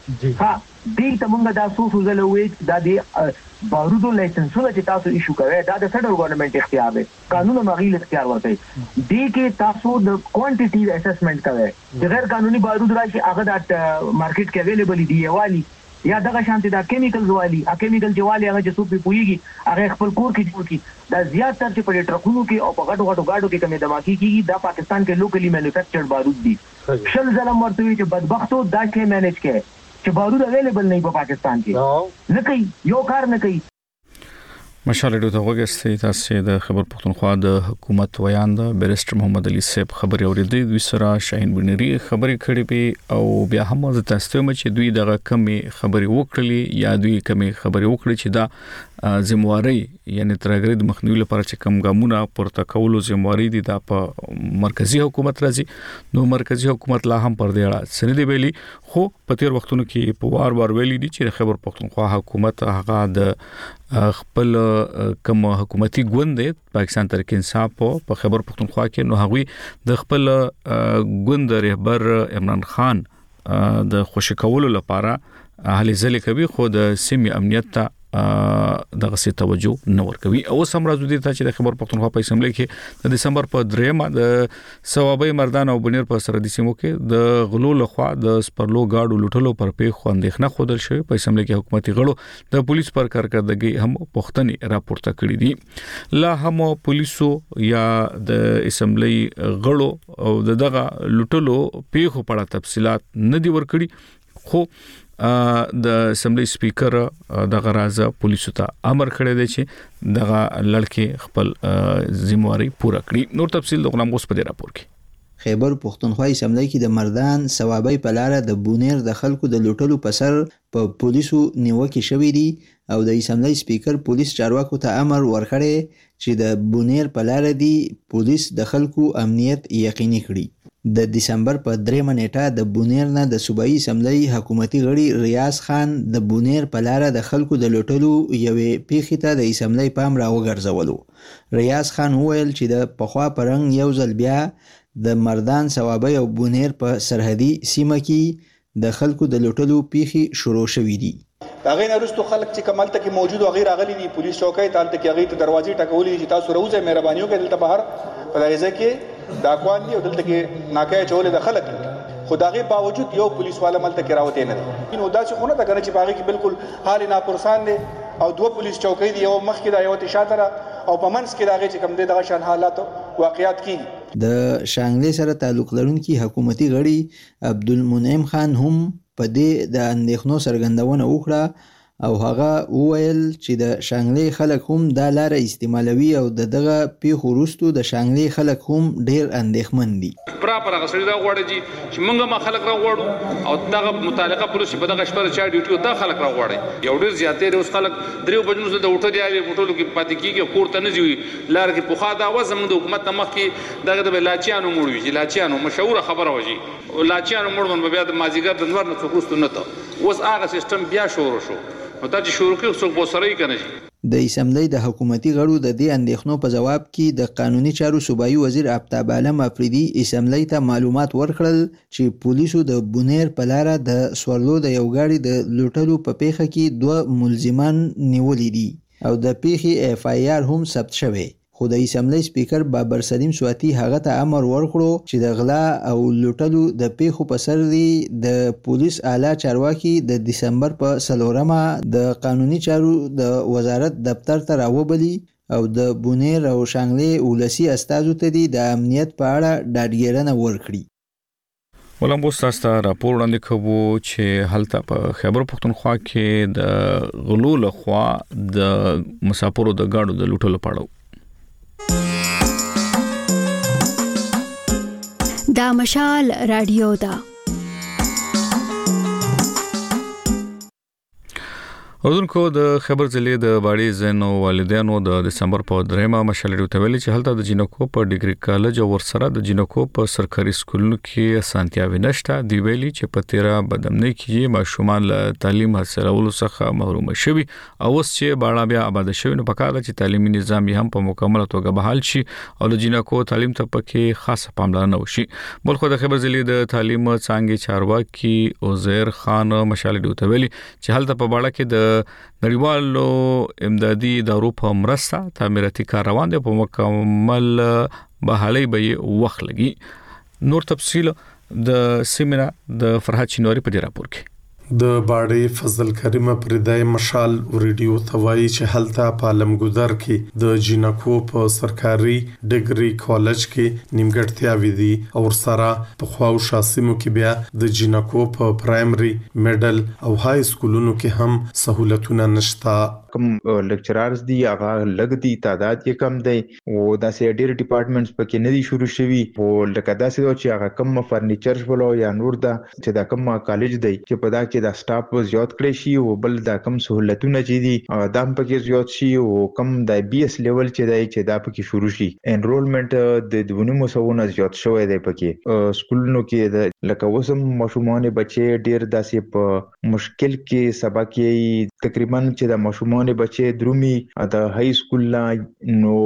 دې ته موږ دا سوسو زلوي دا دی بارودو لایسنسونه چې تاسو ایشو کوي دا د فدرل ګورنمنت اختیار دی، قانون مغیل اختیار ورته دی کې تاسو د کوانټیټي اسسمنت کوي. د غیر قانوني بارود راشي هغه د مارکیټ کې اویلیبل دی والی یا دغه شانتي دا کیمیکلز والی کیمیکل چې والی هغه چې څوک پويږي هغه خپل کور کې جوړ کی. دا زیات تر چې په ټرکونو کې او په غټو غاډو کې کومه دماکي کیږي دا پاکستان کې لوکلی مینوفیکچرډ بارود دي. شل ظلم ورته چې بدبختو دا کې مینیج کوي چې بارود اویلیبل نه په پاکستان کې نه کوي، یو کار نه کوي. مشال ډو ته وګورئ تاسو د خبر پښتونخوا د حکومت ویان د بیرستر محمد علي صاحب خبري اوریدي دوی سره شاهین بنيري خبري کړې په او بیا هم د تاسو چې دوی دغه کمی خبري وکړلې یا دوی کمی خبري وکړي چې دا ذمہواری یعنی ترګرید مخنیوي لپاره چې کم ګامونه پورته کولو ذمہواری دي دا په مرکزی حکومت راځي. نو مرکزی حکومت لا هم پر دې اړه سندې ویلي خو په تیر وختونو کې په وار ویلي دي چې خبر پښتونخوا حکومت هغه د خپل کوم حکومتي ګوند پاکستان تحریک انصاف په خبر پښتونخوا کې نو هغه د خپل ګوند رهبر عمران خان د خوشی کولو لپاره هلي ځلې کوي خو د سیمې امنیت ته دغه څه توجه نه ورکوي. او سم راځو دي چې د خبر پښتونخوا په اسمبلی کې د دسمبر په 3 د ثوابي مردان او بنیر په سرحدي سیمو کې د غلو لخوا د سپرلو گاډو لوټلو پر پیښ خوندېخنه خودل شوی. په اسمبلی کې حکومتي غړو د پولیس پر کارکړدګي هم پښتني راپورته کړی دي. لا هم پولیسو یا د اسمبلی غړو او دغه لوټلو پیښو په اړه تفصيلات نه دی ورکړي خو د اسمبلی سپیکر دغه راځه پولیسو ته امر کړی دی چې دغه لړکې خپل ذمہواری پوره کړي. نور تفصیل د غلام غوس په دې راپور کې. خیبر پښتونخوا اسمبلی کې د مردان ثوابي په لار د بونیر د خلکو د لوټلو په سر په پولیسو نیوکه شوې دي او د اسمبلی سپیکر پولیس چارواکو ته امر ورکړی چې د بونیر په لار دی پولیس د خلکو امنیت یقیني کړي. د دسمبر په 3 نیټه د بونیر نه د صوبایي اسمبلی حکومتي غړي ریاض خان د بونیر په لار د خلکو د لوټلو یوې پیښې ته د اسمبلی پام راوګرځولو. ریاض خان وویل چې د پخوا پرنګ یو ځل بیا د مردان ثوابي او بونیر په سرحدي سیمه کې د خلکو د لوټلو پیښې شروع شوې دي. هغه نرستو خلک چې کمال ته کې موجود او غیر اغلی دي پولیس چوکۍ ته کې هغه ته دروازې ټکولې چې تاسو روزه مهرباني وکړئ دلته بهر په دغه کې دا کوان دي او دلته کې ناکای چولې د خلک خدای باوجود یو پولیس والا ملته کې راوته نه دي. نو دا چې خونه ته کنه چې باغې کې بالکل حال ناپرسان دي او دوه پولیس چوکۍ دي یو مخ کې دا یو تشاتره او په منځ کې داغه چې کم دي دغه شان حالات واقعیات کیږي. د شانګلې سره تعلق لرونکي حکومتي غړي عبدالمنعم خان هم په دې د اندېښنو څرګندونه وکړه او هغه وویل چې د شانګلې خلک هم دا لار استعمالوي او دغه پیښو وروسته د شانګلې خلک هم ډیر اندېښمن دي. پراپر هغه سړي دا غواړي چې موږ ما خلک را غواړو او دغه متعلقه پولیس په دغه شپه چا ډیوټي دا خلک را غواړي. یو ډیر زیاتې اوس خلک درو بجنو د وټو دی او وټو کې پاتې کیږي کور ته نه ځي لار کې پوخا دا وزم د حکومت مخ کې دغه د لاچیانو موړوي چې لاچیانو مشهور خبره وږي او لاچیانو موړ بیا د مازیګر د نور نه څوک نه ته اوس هغه سیستم بیا شروع شو او دا چې شروع کړو څوک بوسري کنه. د اسمبلی د حکومتي غړو د دې اندېښنو په جواب کې د قانوني چارو صوبایي وزیر آفتاب عالم افریدي اسمبلی ته معلومات ورکړل چې پولیسو د بونیر په لاره د سورلو د یو ګاډي د لوټلو په پیښه کې 2 ملزمان نیولي دي او د پیښې FIR هم ثبت شوی. خو د اسمبلی سپیکر بابر سلیم سواتی هغه ته امر ورکړو چې د غلا او لوټلو د پیښو په سر دی د پولیس اعلی چارواکي د دسمبر په 4مه د قانوني چارو د وزارت دفتر ته راوبلی او د بونیر او شانګلې ولسی استازو ته د امنیت په اړه ډاډګیرنه ورکړي. ولومبو تاسو راپور وړاندې کوو چې هلته په خیبر پختونخوا کې د غلو لخوا د مسافرو د گاډو د لوټلو په اړه دا مشال رادیو دا اوردونکو د خبر ضلع د باړي زینو والدینو د دسمبر په 3مه مشال رادیو ته ویلي چې هلته د جینکو په ډیګري کالج او ورسره د جینکو په سرکاري سکولونو کې اسانتیاوي نشته. دی ویلي چې په تیرا بدمنۍ کې ماشومان له تعلیم حاصلولو څخه محروم شوي او اوس چې باړه بیا آباد شوي نو پکاره چې تعلیمي نظام هم په مکمل توګه بحال شي او د جینکو تعلیم ته پکې خاصه پاملرنه وشي. بلخو د خبر ضلع د تعلیم څنګه چارواکي عزیر خان مشال رادیو ته ویلي چې هلته په باړه کې د نړیوالو امدادي ادارو په مرسته تعمیراتي کار روان دي په مکمل بحالي به وخت لګي. نور تفصیل د سیمینار د فرحت شینواری په راپور کې. د باړې فضل کریم پردای مشال ریډیو توای چې هلته په علمګذر کې د جینکو په سرکاري ډیګري کالج کې نیمګړتیاوي دي او سره په خواو شاسمو کې بیا د جینکو په پرایمري میډل او های سکولونو کې هم سہولتونه نشتا. کم لیکچرارز دي هغه لګ دي تعداد یې کم دی او داسې ډېر ډپارټمنټس پکې نه دي شروع شوي او لکه داسې چې هغه کم فرنیچر ولو یا نور دا چې دا کم کالج دی چې په دا کې د سټاف زیات کړی شي او بل دا کم سہولتونه چې دي دا پکې زیات شي او کم د BS لیول چې دا پکې شروع شي. انرولمنت د 200 زیات شوی دی پکې سکولونو کې لکه وسم ماشومان بچي ډېر داسې په مشکل کې سبق یې تقریبا چې د ماشومان بچي درومي د های سکول لا نو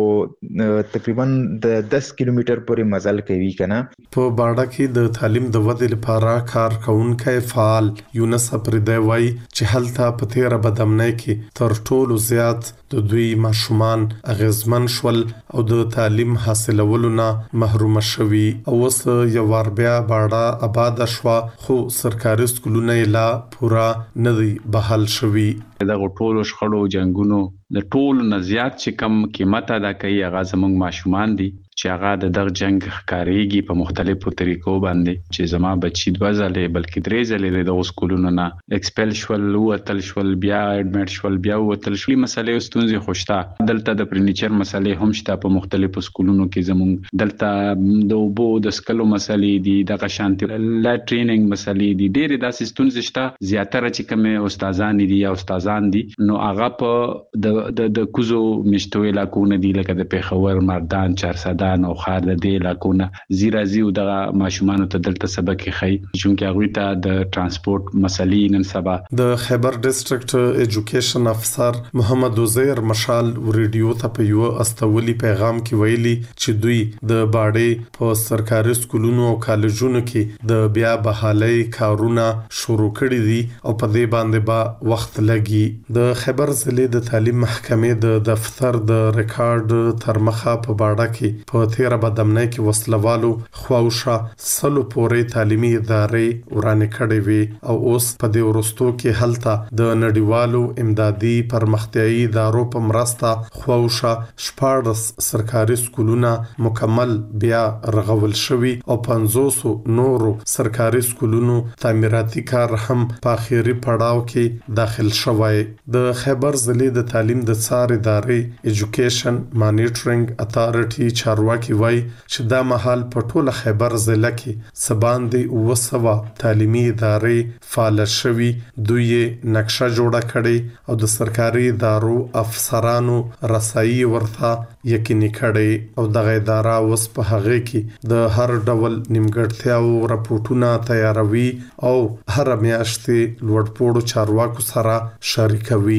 تقریبا د 10 کیلومتر پورې مزل کوي کنه. په باړه کې د تعلیم د ودې لپاره کار کوونکي فعال یونس پردای وای چې هلته په تیر بدمنۍ کې تر ټولو زیات د دوی ماشومان اغیزمن شول او د تعلیم حاصلولو نه محروم شوي او اوس یو ور بیا باړه آباد شو خو سرکاري سکولونه لا پورا نه دی بحال شوي. دغه ټولو شخړو جنگونو د ټولو نه زیات چې کم قیمت ادا کوي هغه زموږ ماشومان دي چې هغه د دغه جنگ ښکاریږي په مختلفو طریقو باندې چې زما بچی 2 ځله بلکې 3 ځله د سکولونو نه ایکسپل شول وتل شول بیا اډمټ شول بیا وتل شول. مسلې ستونزې خوشته دلته د فرنیچر مسلې هم شته په مختلفو سکولونو کې زموږ دلته د وبو د سکلو مسلې دي دغه شانتي لا ټریننګ مسلې دي ډېر داسې ستونزې شته. زیاتره چې کوم استادان دي یا استادان دي نو هغه په د کوزو مشتو علاقونه دي لکه د پیښور مردان چارسدان او خار د دې علاقونه زیرازي او د ماشومان ته دلته سبق خي چې هغه ته د ترانسپورت مسلې نن سبا. د خیبر ډیسټریکټ ایجوکیشن افسر محمد عزیر مشال ریډیو ته په یو استولي پیغام کې ویلي چې دوی د باړې په سرکاري سکولونو او کالجونو کې د بیا بحالي کارونه شروع کړي دي او په دې باندې با وخت لګي. د خیبر ضلع د تعلیم محکمې د دفتر د ریکارډ تر مخه په باړه کې په تیر بدمنۍ کې وسلوالو خواوشه سلو پورې تعلیمي ادارې ورانې کړې وي او اوس په دې ورستو کې هلته د نړیوالو امدادي پرمختیايي ادارو په مرسته خواوشه 14 سرکاري سکولونه مکمل بیا رغول شوي او 500 نورو سرکاري سکولونو تعمیراتي کار هم په اخیری پړاو کې داخل شوی. د خیبر ضلع د تعلیم د څار ادارې ایجوکیشن مانیټرینګ اتارټي چارواکي وای چې دا مهال په ټوله خیبر ضلع کې سباندې 200 تعلیمي ادارې فعال شوي. دوی نقشه جوړه کړي او د سرکاري ادارو افسرانو رسایي ورته یقیني کړي او دغه اداره اوس په هغه کې د هر ډول نیمګړتیاو راپورټونه تیاروي او هر میاشت لوړپوړو چارواکو سره شریکوي.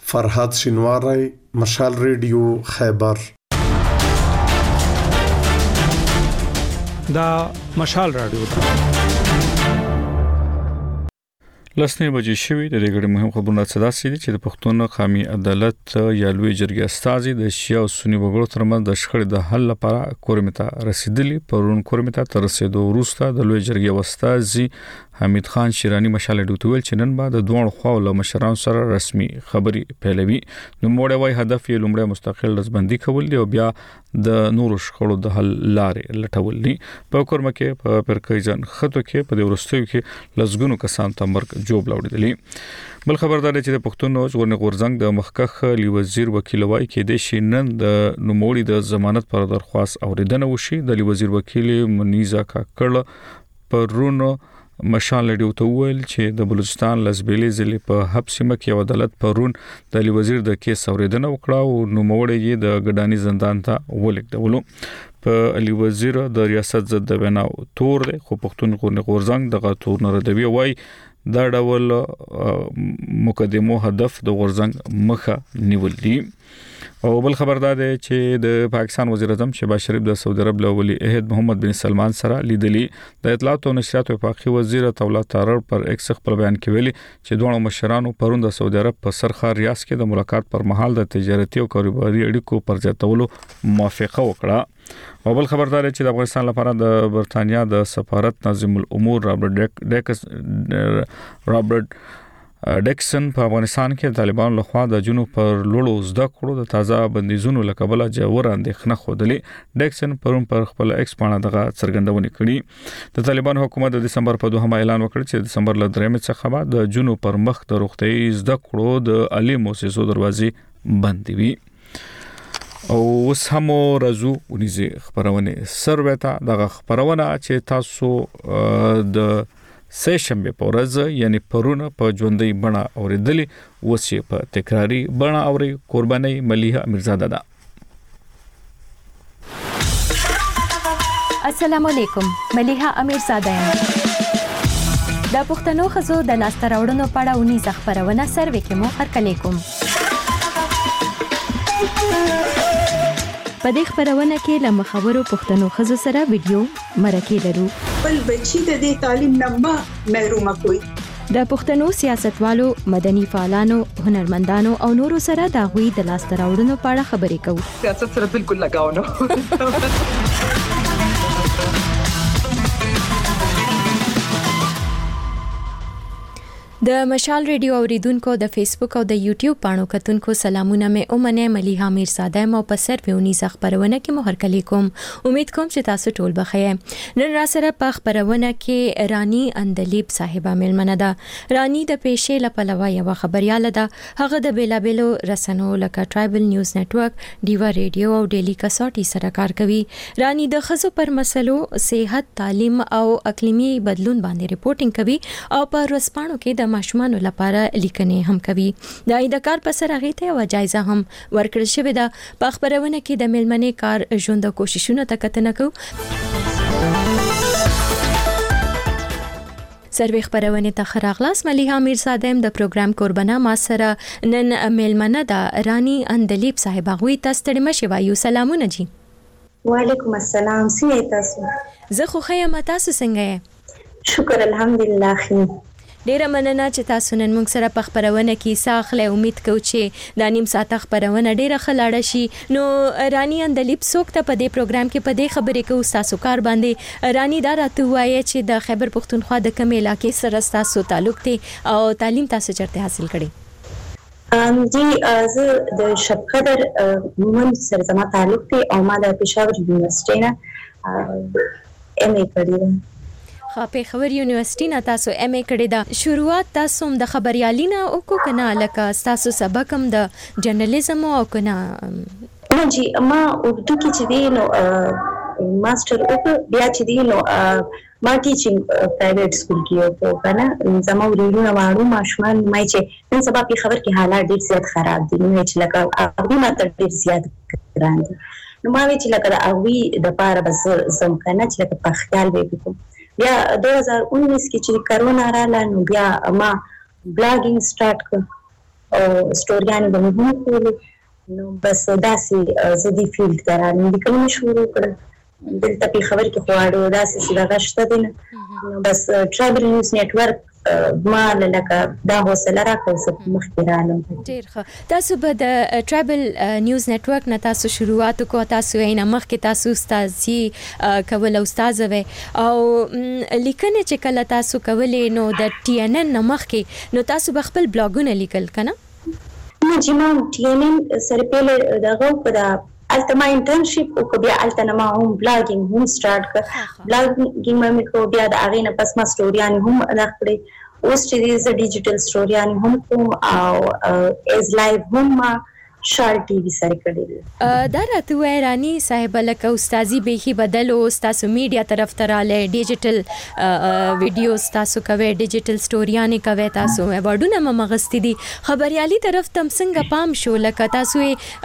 فرهاد شینواری، مشال ریډیو خیبر. دا مشال رادیو ده. لسنې بجې شوې د دې غړي مهم خبرونه صدا سي چې د پښتون قومي عدالت یا لوی جرګې استازي د شیا او سنی وګړو ترمنځ د شخړې د حل لپاره کورمتا رسیدلی پرون کورمتا تر رسیدو وروسته د لوی جرګې استازي حمید خان شیرانی مشال ډوتویل چې نن بعد د دوه خواو له مشرانو سره رسمي خبري پیلوي. نو موړې وای هدف یې لومړی مستقل رسبندي کول دی او بیا د نورو شخړو د حل لارې لټول دي. په کورمه کې په پرکېجن خطو کې په ورستیو کې لزګونو کسان ته مرګ جوب لاوړي. بل خبردار چې د پښتون غورځنګ د مخکخ لی وزیر وکیل وای کې د شینن د نوموړي د ضمانت پر درخواست اوریدنه وشي. د لی وزیر وکیل منیزا کاکړ پرونو مشال لډیو ته ویل چې د بلوچستان لزبېلې ضلع په حبسیمه کې عدالت پرون د لی وزیر د کیس اوریدنه وکړه او نوموړي یې د ګډانی زندان ته ولیکدلو. په لی وزیر د ریاست ضد د بناو تور دی خو پښتون غورځنګ دغه تور نه ردوي وای دا ډول مقدمو هدف د غورځنګ مخه نیول دي. او بل خبردار دی چې د پاکستان وزیر اعظم شهباز شریف د سعودي عرب له ولی عہد محمد بن سلمان سره لیدلی. د اطلاعات او نشریات وفاقي وزیر تولا تارړ پر ایکس خپل بیان کې ویلي چې دوه مشرانو پرون د سعودي عرب په سرخار ریاض کې د ملاقات پر مهال د تجارتي او کاروباري اړیکو پر زیاتولو موافقه وکړه. او بل خبردار چې د افغانستان لپاره د برتانیا د سفارت ناظم الامور رابرټ ډیکسن په افغانستان کې طالبان لخوا د جنوب پر لوړو زده کړو د تازه بندیزونو لکبله جوړ اندېښنه خوده. ډیکسن پرون پر خپل ایکس باندې دغه څرګندونه کړې. د طالبان حکومت د دسمبر په 2 اعلان وکړ چې د دسمبر ل 3 څخه بعد د جنوب پر مخ د روغتي زده کړو د عالی مؤسسو دروازې بند وي. او اوس هم راځو ونیزه خبرونه سرویتا دغه خبرونه چې تاسو د سېشنبه په ورځ یعنی پرونه په ژوندۍ بڼه اوریدلې وسې په تکراری بڼه اوري قرباني ملیحه امیرزاده ده. السلام علیکم، ملیحه امیرزاده یم. د پښتنو خزو د لاسته راوړنو په اړه ونیزه خبرونه سروې کې مو هرکلی کوم. په دې خبرونه کې له مخاورو پښتنو خزو سره ویډیو مرکه لرو. بل بچی د دې تعلیم نه محروم کوي. د پښتنو سیاستوالو، مدني فعالانو، هنرمندانو او نورو سره د غوي د لاسته راوړنو په اړه خبرې کوو. سیاست سره بالکل لگاو نه. د مشال ریډیو اوریدونکو د فیسبوک او د یوټیوب پاڼو کتونکو سلامونه مې اومنه ملیحه امیرزاده مو په سرویونی خبرونه کې مو هرکلی کوم. امید کوم چې تاسو ټول بخیر. نن را سره په خبرونه کې رانی اندلیب صاحبہ ملمنه ده. رانی د پیښې لپاره یو خبرياله ده. هغه د بیلابلو رسنو لکه ټرایبل نیوز نتورک، ډیوا ریډیو او ډیلی کساټي سره کار کوي. رانی د خزو پر مسلو، صحت، تعلیم او اقلیمي بدلون باندې ریپورتینګ کوي او په رسپانو کې د ماشومانو لپاره لیکنې هم کوي. د ایدکار په سر هغه ته جایزه هم ورکړل شوې ده. په خبرونه کې د ملمنې کار ژوند او کوششونو ته کتنه کوي. سروي خبرونه ته خراغلاس ملیحه امیرزاده د پروګرام قربانه ما سره نن ملمنه د رانی اندلیب صاحب غوي تاسو ته مشوایو. سلامونه جی. وعلیکم السلام. څنګه تاسو؟ زه خو خیم، تاسو څنګه یې؟ شکر الحمدلله خیر. ډیره مننه چې تاسو نن موږ سره په خبرونه کې ساخله. امید کوم چې د نیم ساعت خبرونه ډیره خلاړه شي. نو رانی اندلیب څوک ته په دې پروګرام کې په دې خبرې کې تاسو کار باندې رانی دا راته وایي چې د خیبر پختونخوا د کوم علاقې سره تاسو تعلق دی او تعلیم تاسو چرته حاصل کړی؟ جی زه د شبقدر مومن سره زما تعلق دی او ما د پېښور یونیورسيټي نه ام ای کړی دی. پېښور یونیورسيټي نه تاسو ام ای کړی دا. شروعات تاسو د خبريالي نه او کو کنه لکه تاسو سبق هم د جرنالیزم او کنه؟ جی ما اردو کې چې دی نو ماستر او بیا چې دی نو ما ټیچینګ پرایویټ سکول کې او کنه زما ورونو وارو ماشومان مې چې نن سبا په خبر کې حالات ډېر زیات خراب دي. نو چې لکه هغه ماته ډېر زیات ګران دي. نو ما چې لکه هغه د پاره بس زم کنه چې لکه په خیال وې بیا 2019 کې چې کرونا رااله نو بیا ما بلاګینګ سٹارټ کړ او ستوریانې به مې هم کولې. نو بس داسې زه دې فیلډ ته رالم، لیکل مې شروع کړل. دلته پېښور کې خو اړ داسې چې دغه شته دی نه. نو بس ټرایبل نیوز نیټورک ما لکه دا حوصله راکړه چې مخکې رالم. ډېر ښه. تاسو به د ټرایبل نیوز نیټورک نه تاسو شروعات وکړو، تاسو یې نه مخکې تاسو استادي کول استاده وې او لیکنې چې کله تاسو کولې نو د TNN نه مخکې نو تاسو به خپل بلاګونه لیکل کنه؟ نه چې ما TNN سره پیل دغه په الته ما انټرنشپ او بیا الته نه ما هم بلاګینګ هم سٹارټ کړ. بلاګینګ مې کو بیا د هغې نه پس ما سټوریان هم ادا کړې. اوس چې زه ډیجیټل سټوریان هم کوم او از لایو هم ما شال ټي وي سره کړی. دا راته وای رانی صاحب لکه استادي به بدل او تاسو میډیا طرف ته رااله، ډیجیټل ویډیوز تاسو کوي، ډیجیټل سټوریانې کوي، تاسو وړونه مغستی دي. خبريالي طرف تم څنګه پام شو لکه تاسو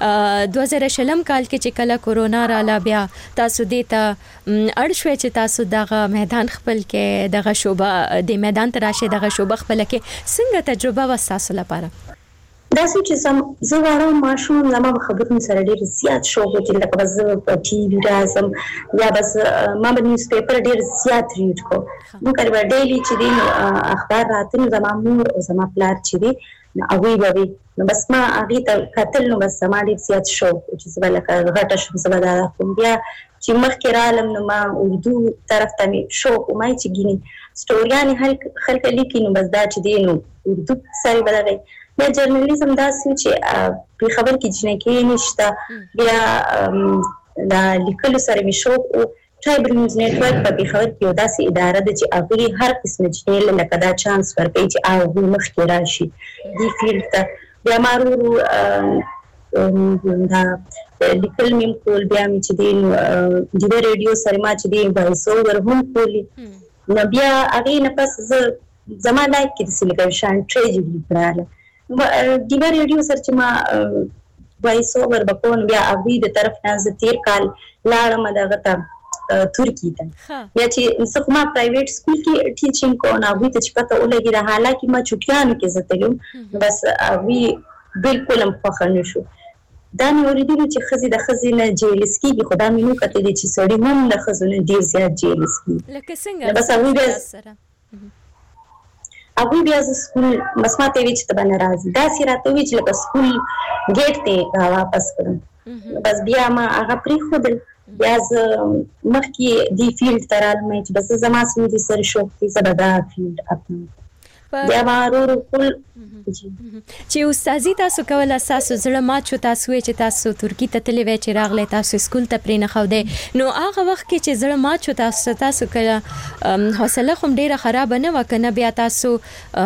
2020 کال کې چې کله کورونا رااله بیا تاسو دې ته اړ شوي چې تاسو دغه میدان خپل کې دغه شوبه د میدان تراشه دغه شوبه خپل کې څنګه تجربه وساسو لپاره؟ دا چې زه واره ماشوم زما خبرونه سره ډېر زیات شوق چې لکه بس په ټي وي راځم یا بس ما به نیوز پیپر ډېر زیات ریډ کو. نو کله ډیلی چې دی اخبار راته زما مور او زما پلار چې دی هغوی به وي نو بس ما هغې ته کتل نو بس زما ډېر زیات شوق چې زه به لکه غټه شم زه به دا کوم. بیا چې مخکې رالم نو ما اردو طرف ته مې شوق و ما چې ګینې سټوریانې خلک لیکي نو بس دا چې دی نو اردو سره به دغی. بیا جرنالیزم داسې چې په خبر کې جنکې نشته. بیا دا لیکلو سره مې شوق او ټرایبل نیوز نیټورک په پېښور کې یو داسې اداره ده چې هغوی هر قسمه جنې لکه دا چانس ورکوي چې هغوی مخکې راشي دې فیلډ ته. بیا ما ورو دا لیکل مې کول. بیا مې چې دی ډیوه ریډیو سره ما چې دی وایس اوور هم کولی. نو بیا هغې نه پس زه زما لایف کې داسې لکه شان ټریجډي راغله. ډیوه ریډیو سره چې ما وایس اوور به کوم بیا هغوی د طرف نه زه تېر کال لاړم دغه ته ترکي ته. بیا چې زه خو ما پرایویټ سکول کې ټیچینګ کوم هغوی ته چې پته ولګېده حالانکې ما چوټیانو کې زه تللی وم بس هغوی بالکل هم خوښه نه شو. دا مې اورېدلي چې ښځې د ښځې نه جیلس کېږي خو دا مې نه کتلي چې سړي هم د ښځو نه ډېر زیات جیلس کېږي. لکه څنګه بس هغوی بیا زه سکول بس ما ته یې وی چې ته به نه راځي داسې راته وی چې لکه سکول ګیټ ته راواپس کړم. بس بیا ما هغه پرېښودل. بیا زه مخکې دې فیلډ ته رالم چې بس زما څومره دې سره شوق دی زه به دا فیلډ اپنوم. بیا ما ورو ټول چې استادي تاسو کول اساسو زړه مات شو تاسو چې تاسو ترکی ته تللی وای چې راغلی تاسو سکول ته پرې نه خو دی نو هغه وخت کې چې زړه مات شو تاسو کله حوصله خو ډیره خراب نه وکنه بیا تاسو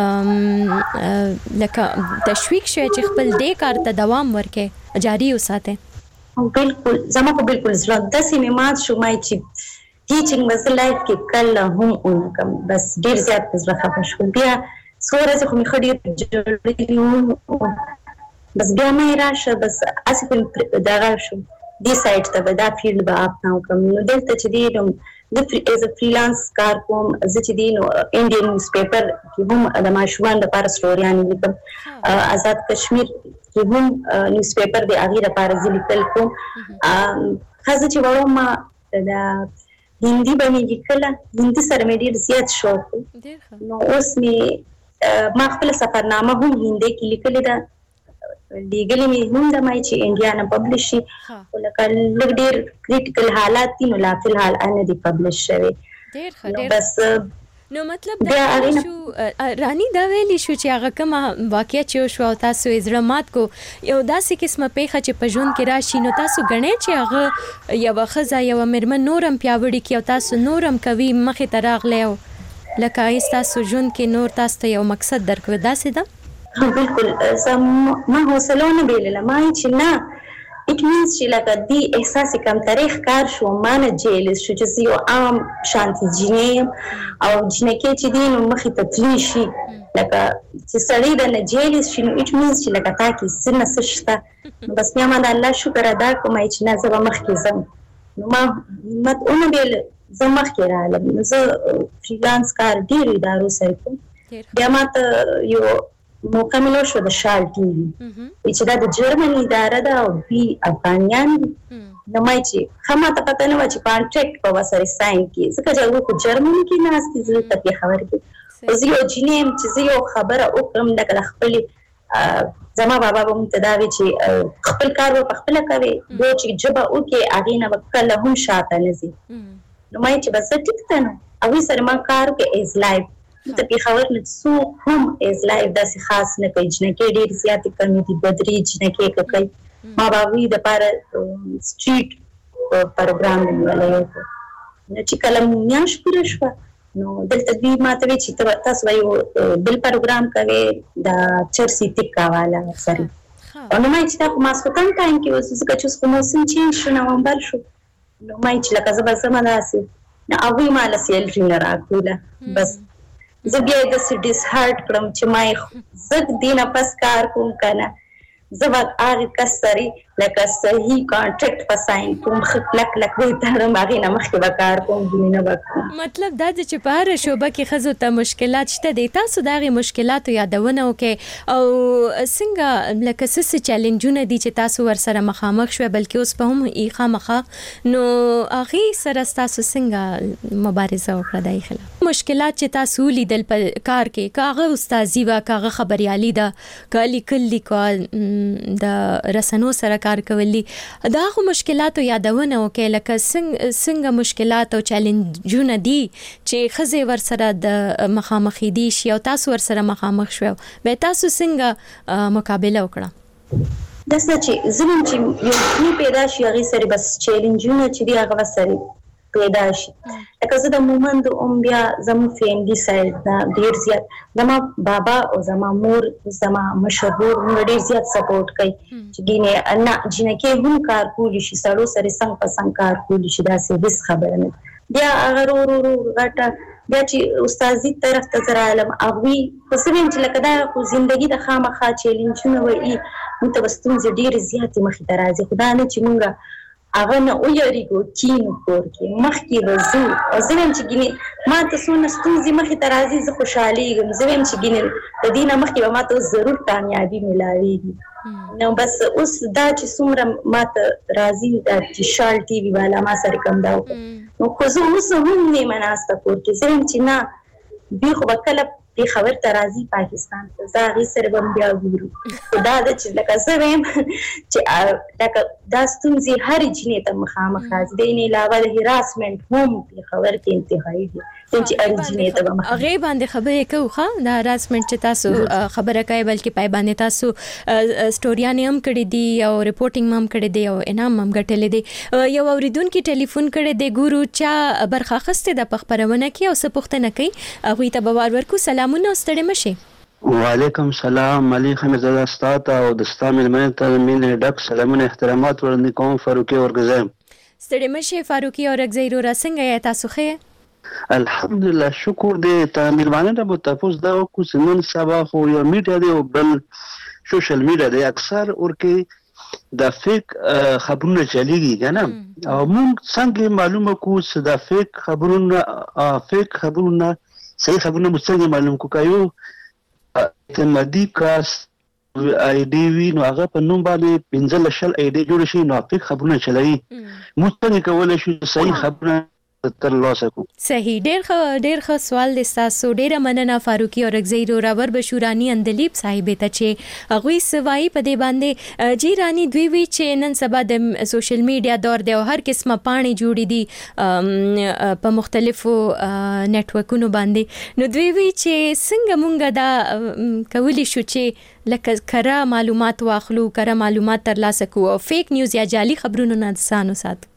لکه تشویق شوی چې خپل دې کار ته دوام ورکې جاری وساته. بالکل زما په بالکل زړه داسې مې مات شو ما چې ټیچینګ بس لایف کې کله هم اونکم بس ډیر زیات زړه خفه شو. بیا سوره زه خو مې ښه ډېر جوړېدلي بس بیا مې راشه بس هسې دغه شم دې سایډ ته به دا فیلډ به اپناو کړم. نو دلته چې دی نو زه ایز ا فریلانس کار کوم. زه چې دی نو انډین نیوز پیپر کې هم د ماشومانو لپاره سټوریانې لیکم. آزاد کشمیر کې هم نیوز پیپر د هغې لپاره زه لیکل کوم. ښځه چې وړم ما د هندي به مې لیکله هندي سره مې ډېر زیات شوق و. نو اوس مې ما خپل سفرنامه هم هندي کې لیکلې ده لیګلې مې هم ده ما چې انډیا نه پبلش شي خو لکه لږ ډېر کریټیکل حالات دي نو لا فلحال نه دي پبلش شوي. بس نو مطلب دا شو رانی دا ویلی شو چې هغه کومه واقعیا چې شو تاسو زړه مات کو یو داسې قسمه پیښه چې په ژوند کې راشي نو تاسو غنئ چې هغه یو ښځه یو مېرمن نورم پیاوړي کی او تاسو نورم کوي مخې ته راغلی او لکه تاسو ژوند کې نور تاسو ته یو مقصد درکوي داسې ده. بالکل ما حوصله نه بیلله ما چې نه اټ مینز چې لکه دی احساس کم تاریخ کار شو ما نه جیلس شو چې یو عام شانتي جنیم او جنکې چې دی نو مخې ته تللی شي لکه چې سړی د نه جیلس شي نو اټ مینز چې لکه تا کې څه نه څه شته. بس بیا ما د الله شکر ادا کوم چې نه زه به مخکې ځم. نو ما همت ونه بیل زه مخکې رالم. نو زه فریلانس کار ډېرو ادارو سره کوم. بیا ما ته یو موقع ملو شو د شال ټي وي چې دا د جرمني اداره ده او دوی افغانیان نو مای چې خما ته پته نه و چې کانټریکټ په وسره ساين کې ځکه چې هغه کو جرمني کې ناستي زه ته خبر کې او زه یو جنیم چې یو خبره وکم د خپل زما بابا به متداوي چې خپل کار په خپل کوي دوی چې جبا او کې اغه نه وکړه هم شاته نزي نو مای چې بس ټیک ته نو او سره ما کار کې از لایف ته په خبر نه سو هم از لایف داسې خاص نه کوي چې ډېر زیات کمی دي بدريج نه کوي ما بابا د پاره سټریټ پروګرام ولایو نو چې کلم میاش پوره شو نو دلته دوی ماته چې تاسو یو بل پروګرام کوي دا چرسي ټیکا والا سره نو ما چې تاسو ماسکوتان ټایم کې اوس چې کوم موسم چې شو نومبر شو نو ما چې لکه زما زماناسي نو اوی مال سیل نه راکوله بس زه بیا د سټیس هارت کړم چې ما زګ دینه پس کار کوم کنه زه وخت هغه کسري لکه صحیح کانټریکټ په ساين کوم خپلک لکه تر ماغې نه مخکې وکړ کوم دینه وکړم مطلب دا چې په هر شوبه کې خزو ته مشکلات شته دي تاسو دغه مشکلات یادونه وکي او څنګه لکه څه چیلنجونه دي چې تاسو ور سره مخامخ شوه بلکې اوس په هم ایخه مخه نو اغه سره تاسو څنګه مبارزه وکړه دای خلاف مشکلات چې تاسو لیدل په کار کې کاغه استادي وا کاغه خبريالي دا کلی کلی کال د رسنو سره کار کولی دا خو مشکلات یادونه وکي لکه څنګه مشکلات او چیلنجونه دي چې خزه ور سره د مخامخې دي شي او تاسو ور سره مخامخ شو به تاسو څنګه مقابله وکړه داسې چې زمون چې یو پیدا شي هغه سره بس چیلنجونه چې دی هغه سره پیدا شي لکه زه د مومند بیا زمو فیملی سایډ دا ډیر زیات زما بابا او زما مور زما مشهور ډیر زیات سپورټ کوي چې ګینه انا جنکه هم کار کولی شي سړو سره څنګه پسند کار کولی شي دا څه هیڅ خبره نه بیا هغه ورو غټه بیا چې استادي طرف ته زر عالم اغوي پس وین چې لکه دا خو ژوندۍ د خامخا چیلنجونه وایي متوستون ډیر زیات مخې ته راځي خدای نه چې مونږه هغه نه ویریږو کینو کور کې مخکې وزو او زمم چې ګینه ما ته سونه ستونزې مخې ته راځي زه خوشحالي یم زمم چې ګینه د دینه مخکې به ما ته ضرور کامیابی ملاويږي نو بس اوس دا چې څومره ما ته راځي د شال ټي وي والا ما سره کوم دا نو خو زه اوس هم نه مناسته کور کې زمم چې نه به خو کله په خبر ترازی پاکستان ته زاغي سره بم بیا ګورو دا د چې لکه زویم چې لکه دا ستونزې هر جنې ته مخامخ راځي د نه علاوه د هراسمنت هم په خبر کې انتهایی دي چې اړ ته هغه باندې خبرې کوخه دا هراسمنت چې تاسو خبره کوي بلکې پای باندې تاسو سټوریان هم کړې دي او ریپورتینګ هم کړې دي او انعام هم ګټلې دي یو اوریدونکو ټلیفون کړې دي ګورو چې برخه خسته د پخبرونه کې او څه پوښتنه کوي هغه ته بوار ورکو سلامونه ستړي مشه وعلیکم سلام علي حمزه استاد او د استامل منته من ډک سلامونه احترامات ورنې کوم فاروقي اورګزم ستړي مشه فاروقي اورګزي رو څنګه یا تاسو خې الحمدلله شکر دې ته ملمانه د متفوز دا کو سنن سبا خو یو میډیا دی او بل سوشل میډیا دی اکثر ورکه د فیک خبرونه چلیږي کنه او موږ څنګه معلومه کو چې د فیک خبرونه صحیح خبرونه څنګه معلوم کو کایو اعتمادي کاس آی ډی وی نو هغه په نوم باندې 15 شل آی ډی جوړ شي نو فیک خبرونه چلایي موږ څنګه کولای شو صحیح خبرونه تر لاسه کو صحیح ډیر ښه سوال د تاسو ډیره مننه فاروقي اورګزي رو راور بشورانی اندلیب صاحب ته چې هغه سوای په دې باندې جی رانی دوی وی چې نن سبا د سوشل میډیا دور دی او هر قسمه پانی جوړی دي په مختلفو نتورکونو باندې نو دوی وی چې څنګه مونږه دا کولی شو چې لکه کره معلومات واخلو کره معلومات ترلاسه کوو او فیک نیوز یا جعلي خبرونو نه ځانو ساتو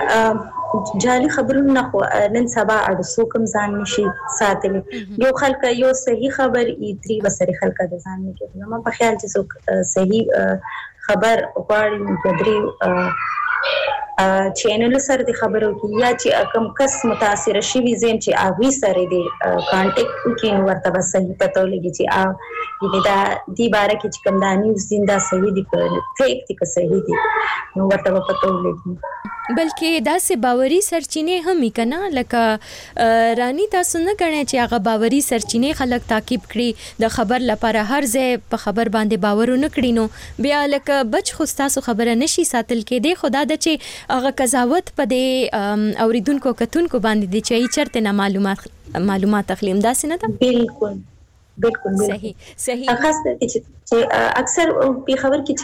جعلي خبرونه خو نن سبا اړسو کوم ځان نشي ساتلی یو خلک یو صحیح خبر ایتري وسره خلک د ځان نه کوي نو په خیال چې صحیح خبر غواړي نو درې چینل سره د خبرو کې یا چې کم کس متاثر شوی زم چې هغه سره د کانټیکټ کې نو ورته به صحیح پته ولګي چې دا دی باره کې چې کوم د نیوز زنده صحیح دي فیک دي که صحیح دي نو ورته به پته ولګي. بلکې دا سه باوري سرچینه هم کنا لکه رانی تاسو نه غنئ چې هغه باوري سرچینه خلک تعقیب کړي د خبر لپاره هر ځای په خبر باندې باور نه کړي نو بیا لکه بچ خو تاسو خبره نشي ساتل کېده خدا د چې هغه قضاوت په دې اوریدونکو کتونکو باندې دي چې چرته نه معلومات اخلیم دا سینه ده. بالکل صحیح خاص چې اکثر په خبر کې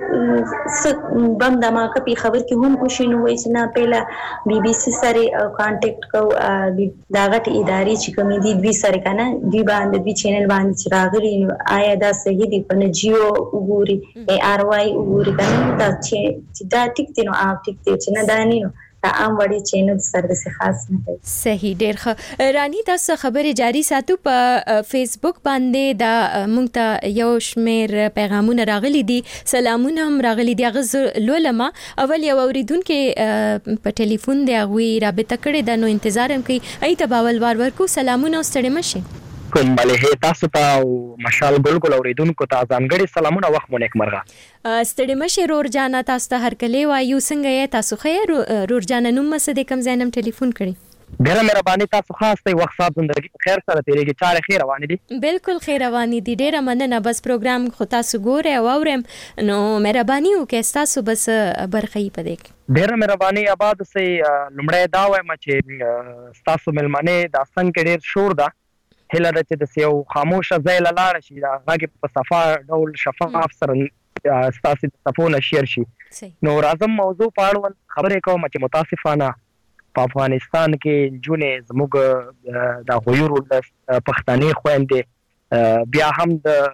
چې بم دماکه په خبر کې هم کوشینو وای چې نه پهلا بي بي سي سره کانټیکټ کو دا غټ ادارې چې کوم دي دوی سره کنه دوی باندې دوی چینل باندې چې راغلي آیا دا صحیح دي په جیو وګوري اي ار واي وګوري کنه دا چې دا ټیک دي نو اپ ټیک دي چې نه دانی نو عام وړي چینل سره څه خاص نه کوي. صحیح ډېر ښه رانی تاسو خبره جاری ساتو په فیسبوک باندې دا مونږ ته یو شمیر پیغامونه راغلي دي سلامونه هم راغلي دي غز لولما اول یو اوریدونکو په ټلیفون دی غوي رابطه کړې ده نو انتظار هم کوي ایته باول ورکو سلامونه ستړي مشه کوم ملهه تاسو ته او مشال ګل اوریدونکو ته ځانګړي سلامونه وخت مو نیک مرغه ستړي مشه رور جانا تاسو ته هر کله وایو څنګه یې تاسو خیر رور جانا نوم مسه د کم زینم ټلیفون کړی ډیره مهرباني تاسو خاص ته وخت صاحب زندگی خیر سره تیریږي چاره خیر روانې دي بالکل خیر روانې دي ډیره مننه بس پروګرام خو تاسو ګوره او اورم نو مهرباني وکړئ تاسو بس برخې پدې ډیره مهرباني آباد سي لمړی دا وایم چې تاسو ملمنه د څنګه ډیر شور ده هله چې د یو خاموشه ځای لاله شي دا هغه په صفه ډول شفاف سره تاسو د صفونه شیر شي نو راځم موضوع په اړه خبرې کوم چې متاسفانه په افغانستان کې جونې زموږ د غویرو د پښتني خويندې بیا هم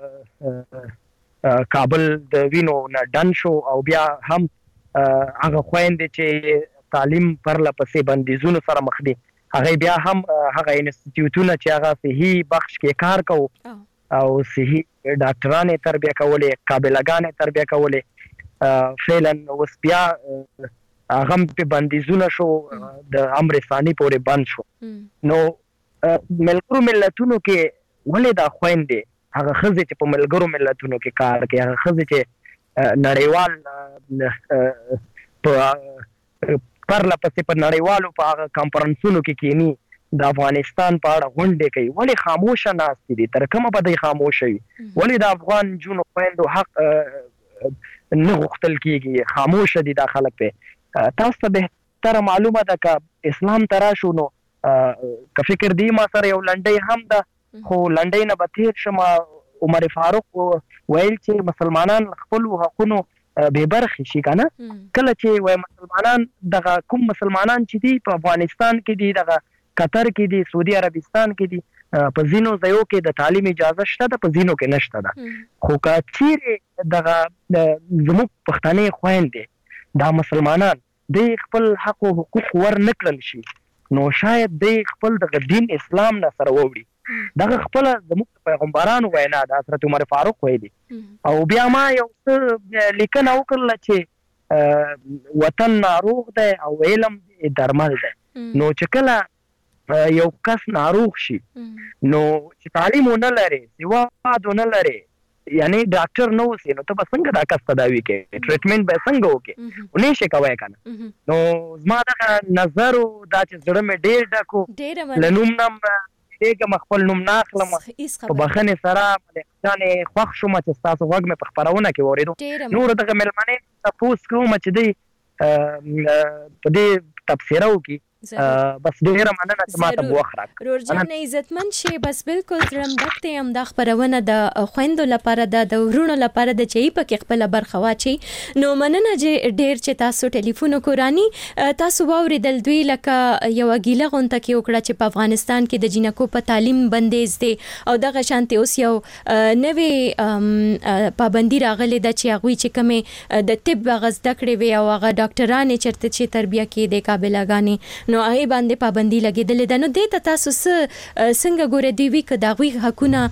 د کابل د وینو نه ډن شو او بیا هم هغه خويندې چې تعلیم پر لپسې بندیزونو سره مخ دي هغه بیا هم هغه انسټیټیوټونه چې هغه صحیح بخش کې کار کوي او صحیح ډاکټرانه تربیه کولې قابلګانه تربیه کولې فعلا اوس بیا هغه په بندیزونه شو د امر ثاني پورې بند شو نو ملګرو ملتونو کې ولې دا خويندې هغه خزه چې په ملګرو ملتونو کې کار کوي هغه خزه چې نړیوال په پرله پسې په نړیوالو په کانفرنسونو کې کینی د افغانستان په اړه غونډې کوي ولې خاموشه ناست دي تر کومه به خاموشه وي ولې د افغان جنو خويندو حق نه غوښتل کیږي خاموشه دي د خلک په تاسو ته به معلومه ده ک اسلام تراشو نو ک فکر دی ما سره یو لنډي هم ده خو لنډي نه به تیر شمه عمر فاروق ویل چې مسلمانان خپل حقوقو به برخه شي کنه کله چې وای مسلمانان دغه کوم مسلمانان چې دي په افغانستان کې دي دغه قطر کې دي سعودي عربستان کې دي په زینو ځایو کې د تعلیم اجازه شته ده په زینو کې نشته ده خو که چیرې دغه زموږ پښتني خويندې دا مسلمانان د خپل حق او حقوق ور نکړل شي نو شاید د خپل د دین اسلام نه سره ووري دغه خپل زموږ پیغمبرانو وینا د حضرت عمر فاروق ویلي او بیا ما یو څه لیکنه وکړه چې وطن ناروغ دی او علم درمل دی نو چې کله یو کس ناروغ شي نو چې تعلیم نه لري سواد نه لري یعنی ډاکټر نو سي نو ته به څنګه دا کس تداوی کوي ټریټمنټ به څنګه وکي ونی شي کوي کنه نو زما د نظر دا چې زړه مې ډېر ډکو لنوم نم دغه مخفل نوم ناخلم په بخنه سره ملګری خوښ شوم چې تاسو وګ مې په خبرونه کې وریدو نور دغه ملمنه تاسو کوم چې دی په دې تفسیرو کې بس ډیره مننه چې ماته بوخره رورجان عزتمن شي بس بالکل ترم دغه هم د خبرونه د خويندو لپاره د ورونو لپاره د چي په کې خپل برخه واچي نو مننه چې ډیر چې تاسو ټلیفون کورانی تاسو واوریدل دوی لکه یو غیله غونته کې وکړه چې په افغانستان کې د جنکو په تعلیم بندیز دي او دغه شانتي اوس یو نوې پابندي راغلي د چې هغه چې کومه د طب غزده کړې وي او هغه ډاکټرانه چرته چې تربیه کې د قابلګانی نو هغه باندې پابندي لګیدل ده. نو د تاسو څنګه ګوره دی وی کدا غوي حقونه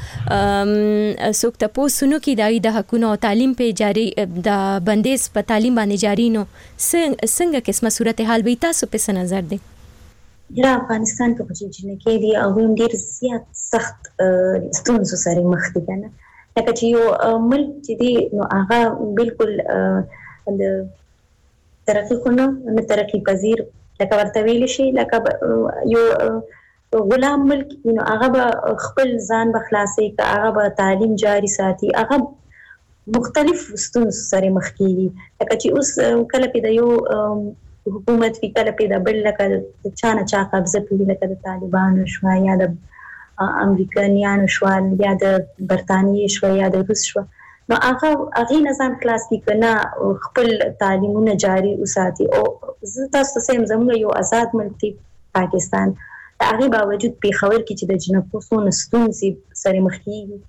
سوک ته پوسونو کې د حقونه او تعلیم په جاری د بندیز په تعلیم باندې جاری نو څنګه قسمه صورتحال وي تاسو په نظر دی؟ د افغانستان په چې کې دی او هم ډیر زیات سخت ستونزو سره مخ دي کنه. لکه چې یو ملک چې دی نو هغه بالکل د ترقی خونو نه ترقی پذیر لکه ورته ویل شي لکه یو غلام ملک نو هغه به خپل ځان به خلاصي که هغه به تعلیم جاری ساتي هغه مختلف ستونزو سره مخ کیږي. لکه چې اوس کله په یو حکومت وی کله په بل لکه چا قبضه کوي لکه د طالبانو شو یا د امریکایانو شو یا د برتانیې شو یا د روس شو نو هغه نظام خلاص کی کنه خپل تعلیمونه جاری وساتي. او تاسو سم زموږ یو آزاد ملک دی پاکستان هغه باوجود په خبر کې چې د جنکو سونه ستونزې سره مخ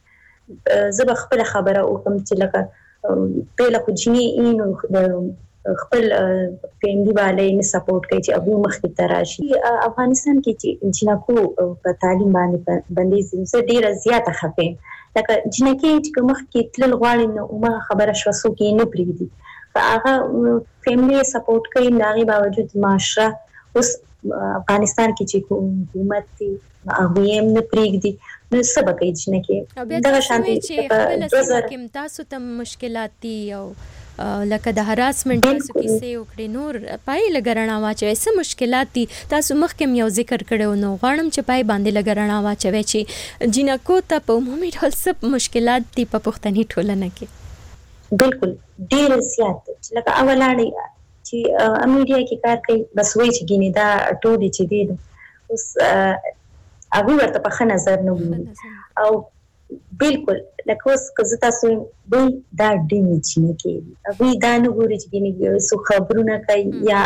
کیږي. زه به خپل خبره وکم چې لکه په لکه جنې اینو خپل فیملی والے نه سپورټ کوي چې ابو مخ کې تراشي. افغانستان کې چې جنکو په تعلیم باندې زه ډیره زیاته خفه لکه جنکه چې مخ کې تل غواړي نو ما خبره شو سو کې نه پریږدي هغه فیملی سپورټ کوي دغه باوجود معاشره اوس افغانستان کې چې حکومت دی هغه یې نه پریږدي نو سبق یې جنکه دغه شانتي چې کوم تاسو ته مشکلات دي او لکه د هراسمنت تاسو کیسه وکړي نور پای لګرنا واچوي څه مشکلات دي تاسو مخکې یو ذکر کړو نو غواړم چې پای باندې لګرنا واچوي چې جنکو ته په عمومي ډول څه مشکلات دي په پښتني ټولنه کې؟ بالکل ډیر زیات لکه اولانه چې میډیا کې کار کوي بس وایي چې ګینه دا ټول چې دي اوس هغه ورته په نظر نه وي او بالکل لکه اوس که زه تاسو وایي دا ډېمې چې نه کوي هغوی دا نه ګوري چې ګینې څو خبرونه کوي یا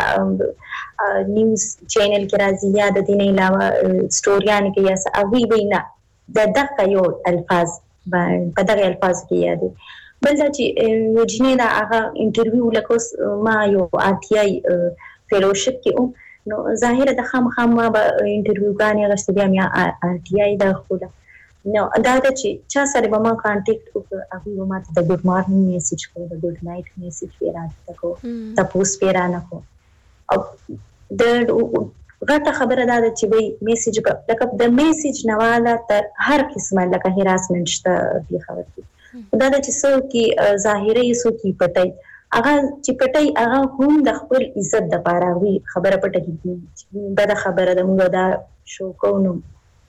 نیوز چینل کې راځي یا د دې نه علاوه سټوریانې کوي یا څه هغوی وایي نه د دغه یو الفاظ په دغه الفاظو کې یاد دي. بل دا چې یو جینۍ ده هغه انټرویو لکه اوس ما یو RTI فیلوشپ کې نو ظاهره د خامخا ما به انټرویوګانې اخیستې بیا مې RTI ده خوله نو دا چې چا سره به ما کانټیکټ وکړ هغوی به ماته د ګډ مارنینګ میسیج کوو د ګډ نایټ میسیج به راته کوو تپوس به رانه کوو. او د غټه خبره دا ده چې وایي میسیج لکه د میسیج نه واله تر هر قسمه لکه هراسمنټ شته دې خبر کې دا ده چې څوک ظاهره یې څوک پټوي هغه چې پټوي هغه هم د خپل عزت دپاره هغوی خبره پټه کړي بده خبره ده موږ دا شو کوو نو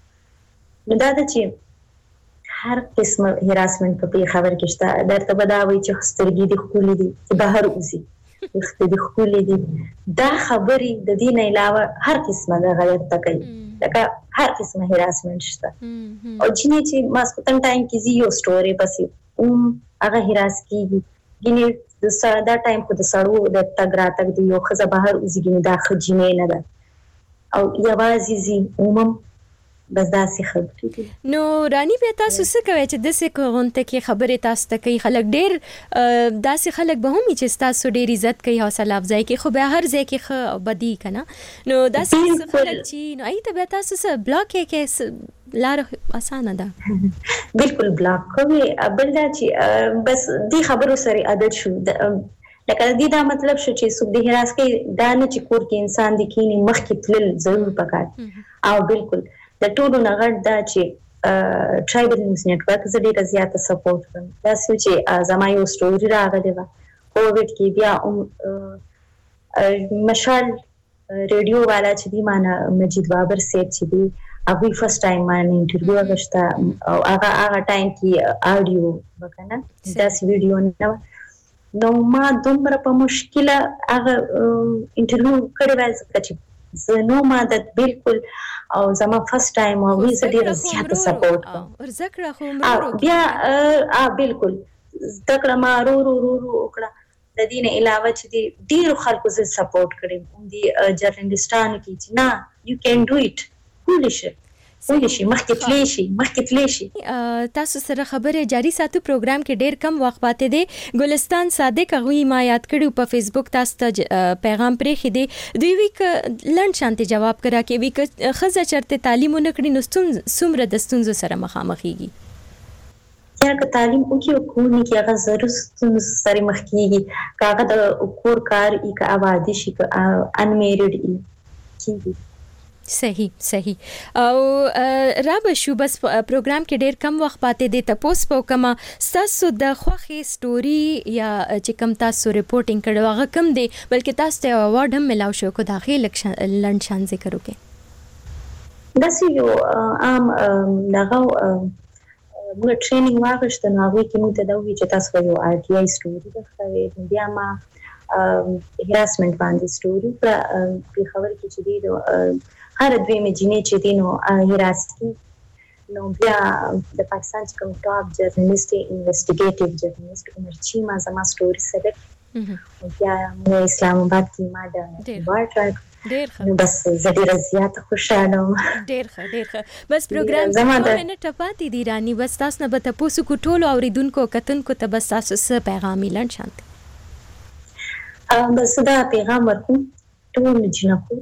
دا ده چې هر قسم هراسمنت په خبر کې شته درته به دا وایي چې سترګې دې ښکلې دي چې بهر وځي ویښته دې ښکلې دي دا خبرې د دې نه علاوه هر قسمه دغه درته کوي لکه هر قسمه هراسمنت شته. او ځینې چې ماسکوتن ټایم کې ځي یو سټوري پسې هغه هراس کېږي ګینې دا ټایم خو د سړو د تګ راتګ دی یو ښځه بهر وځي ګینې دا ښه جینۍ نه ده او یوازې ځي عموما بس داسې خبرې دي. نو رانی بیا تاسو څه کوئ چې داسې غونډه کې خبرې تاسو ته کوي خلک ډېر داسې خلک به هم چې تاسو ډېر عزت کوي حوصله افزایي کوي خو بیا هر ځای کې ښه او بدي که نه نو داسې خلک چې نو هغې ته بیا تاسو څه بلاک یې کې لاره اسانه ده بالکل بلاک کوي. بل دا چې بس دې خبرو سره عادت شو لکه دې دا مطلب شو چې څوک د هراس کوي دا نه چې کور کې انسان د کینې مخکې تلل ضرور پکار او بالکل د ټولو نه غټ دا چې ټرایبل نیوز نیټورک زه ډېره زیاته سپورټ کوم. داسې چې زما یو سټوري راغلې وه کووډ کې بیا مشال ریډیو والا چې دی مانه مجید بابر صاحب چې دی هغوی فرست ټایم مانه انټرویو اخیسته او هغه ټایم کې آډیو وکنه داسې ویډیو نه وه نو ما دومره په مشکله هغه انټرویو کړې وه ځکه چې زه نو ما د بالکل او زما فرست ټایم او وی زه ډېره زیاته سپورټ کوم بیا بالکل زده کړه ما ورو وکړه د دې نه علاوه چې ډېرو خلکو زه سپورټ کړی هم دي جرنالستانو کې چې نه یو کین ډو اټ کولی شي ولې شي مخکې تللی شي. تاسو سره خبره جاری ساتو. پروګرام کې ډیر کم وخت پاتې دی. ګلستان صادق غوي ما یاد کړو په فیسبوک تاسو ته پیغام پرې خېده. دوی وی ک لند شانتي جواب کرا کې وی ک خزه چرته تعلیم نکړي نو څومره د ستونزو سره مخامخېږي. یا که تعلیم وکړي او کور نه کې هغه ضرور ستونزو سره مخ کېږي. که هغه د کور کار ای که آبادي شي که انمیریډ ای کېږي. صحیح. او رابه شو بس پروګرام کې ډیر کم وخت پاتې دی. تاسو په کومه تاسو د خوخي سټوري یا چې کوم تاسو ریپورټینګ کړو هغه کم دی بلکې تاسو ته اوارډ هم ملاو شو کو داخل لند شان ذکر وکړي. داسې یو عام دغه موږ ټریننګ واغشته نو هغه کې موږ ته دا وی چې تاسو یو آر ټي آی سټوري درته بیا ما هراسمنت باندې سټوري په خبر کې چې دی هر دوی مجنې چې دی نو هراسکی نو بیا د پاکستان کوم ټاپ جرنالست انویسټیګیټیو جرنالست عمر چیما زما سټوري سلیکټ بیا مو اسلام آباد کې ما د بارټر بس زړه زیات خوشاله ډیر ښه بس پروګرام څه نه ټپاتې دی رانی. بس تاسو نه به تاسو کو ټولو اوریدونکو کتونکو ته بس تاسو څه پیغام ملن شانت. بس دا پیغام ورکوم ټول جنکو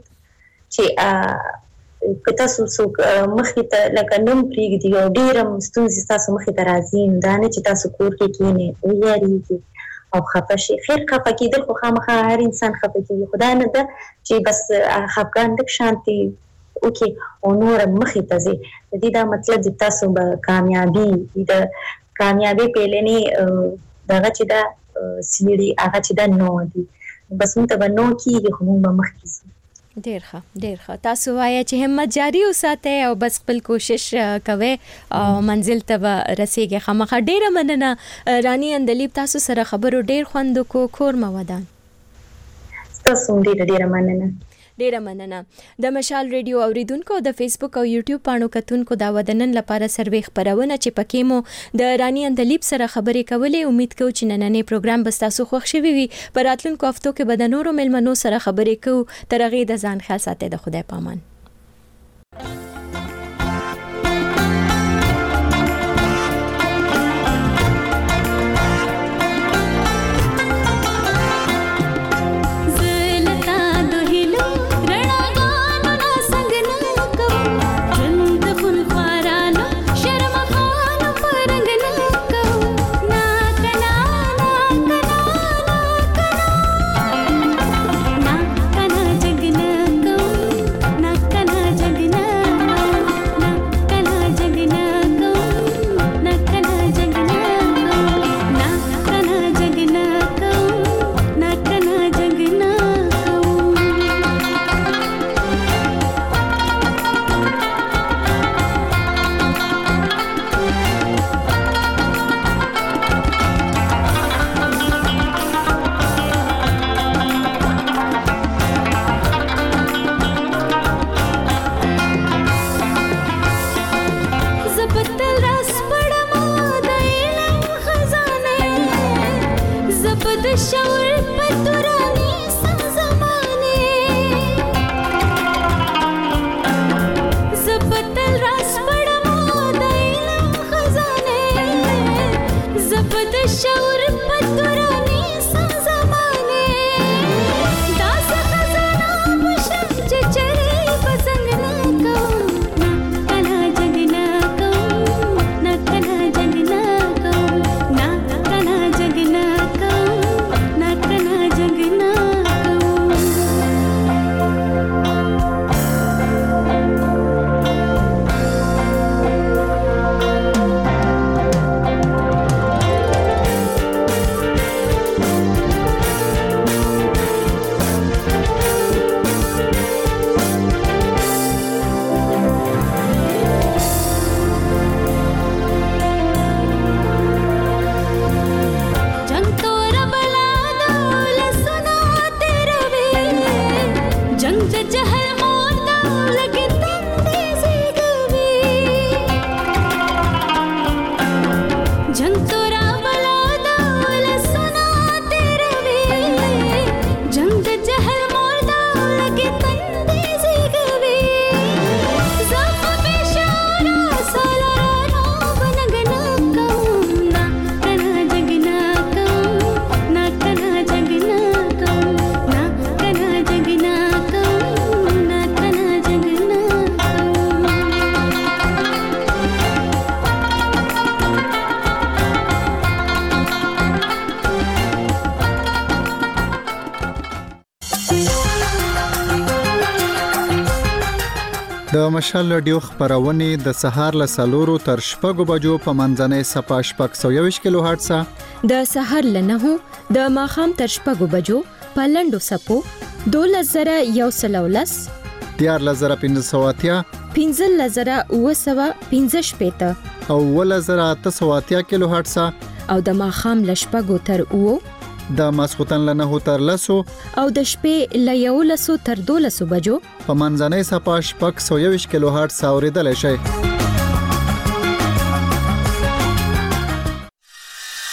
چې کته سو مخې ته لکه نوم پریږدي او ډیرم ستونزې تاسو مخې ته راځي دا نه چې تاسو کور کې کینې او یاريږي او خفه شي. خیر خفه کېدل خو خامخا هر انسان خفه کېږي. خدا نه ده چې بس خفګان د شانتي اوکي او نور مخې ته ځي. د دې دا مطلب چې تاسو به کامیابی پیلنې دغه چې دا سیړي هغه چې دا نو دي بس موږ ته به نو کېږي خو موږ به مخکې ځو. ډیر ښه تاسو وایي چې همت جاری وساتئ او بس خپل کوشش کوئ او منزل ته رسیږئ. خامخا ډیره مننه رانی اندلیب تاسو سره خبرو ډیر خوند کو کور مو ودان. تاسو ډیره مننه. د مشال ریډیو اوریدونکو د فیسبوک او یوټیوب پاڼو کتونکو دا ودنن لپاره سروې خبرونه چې پکې مو د رانی اندلیب سره خبرې کولې. امید کوم چې نننې پروګرام به تاسو خوښ شوي وي. په راتلونکو هفتو کې به د نورو ملمنو سره خبرې کوو. تر هغې د ځان خیال ساتئ. د خدای پامان. د مشال رادیو خبرونه د سهار له 4 تر 6 بجو په منځنۍ صفه شپږ 120 کیلو هرتز د سهار له 9 د ماخام تر 6 بجو په لندو سپو 2113 14500 15915 او 1880 کیلو هرتز او د ماخام له 6 تر 9 د ماسختن له 9 تر 10 او د شپې له 11 تر 12 بجو په منځنۍ صفه شپږ 120 کیلو هرتز اوریدل شي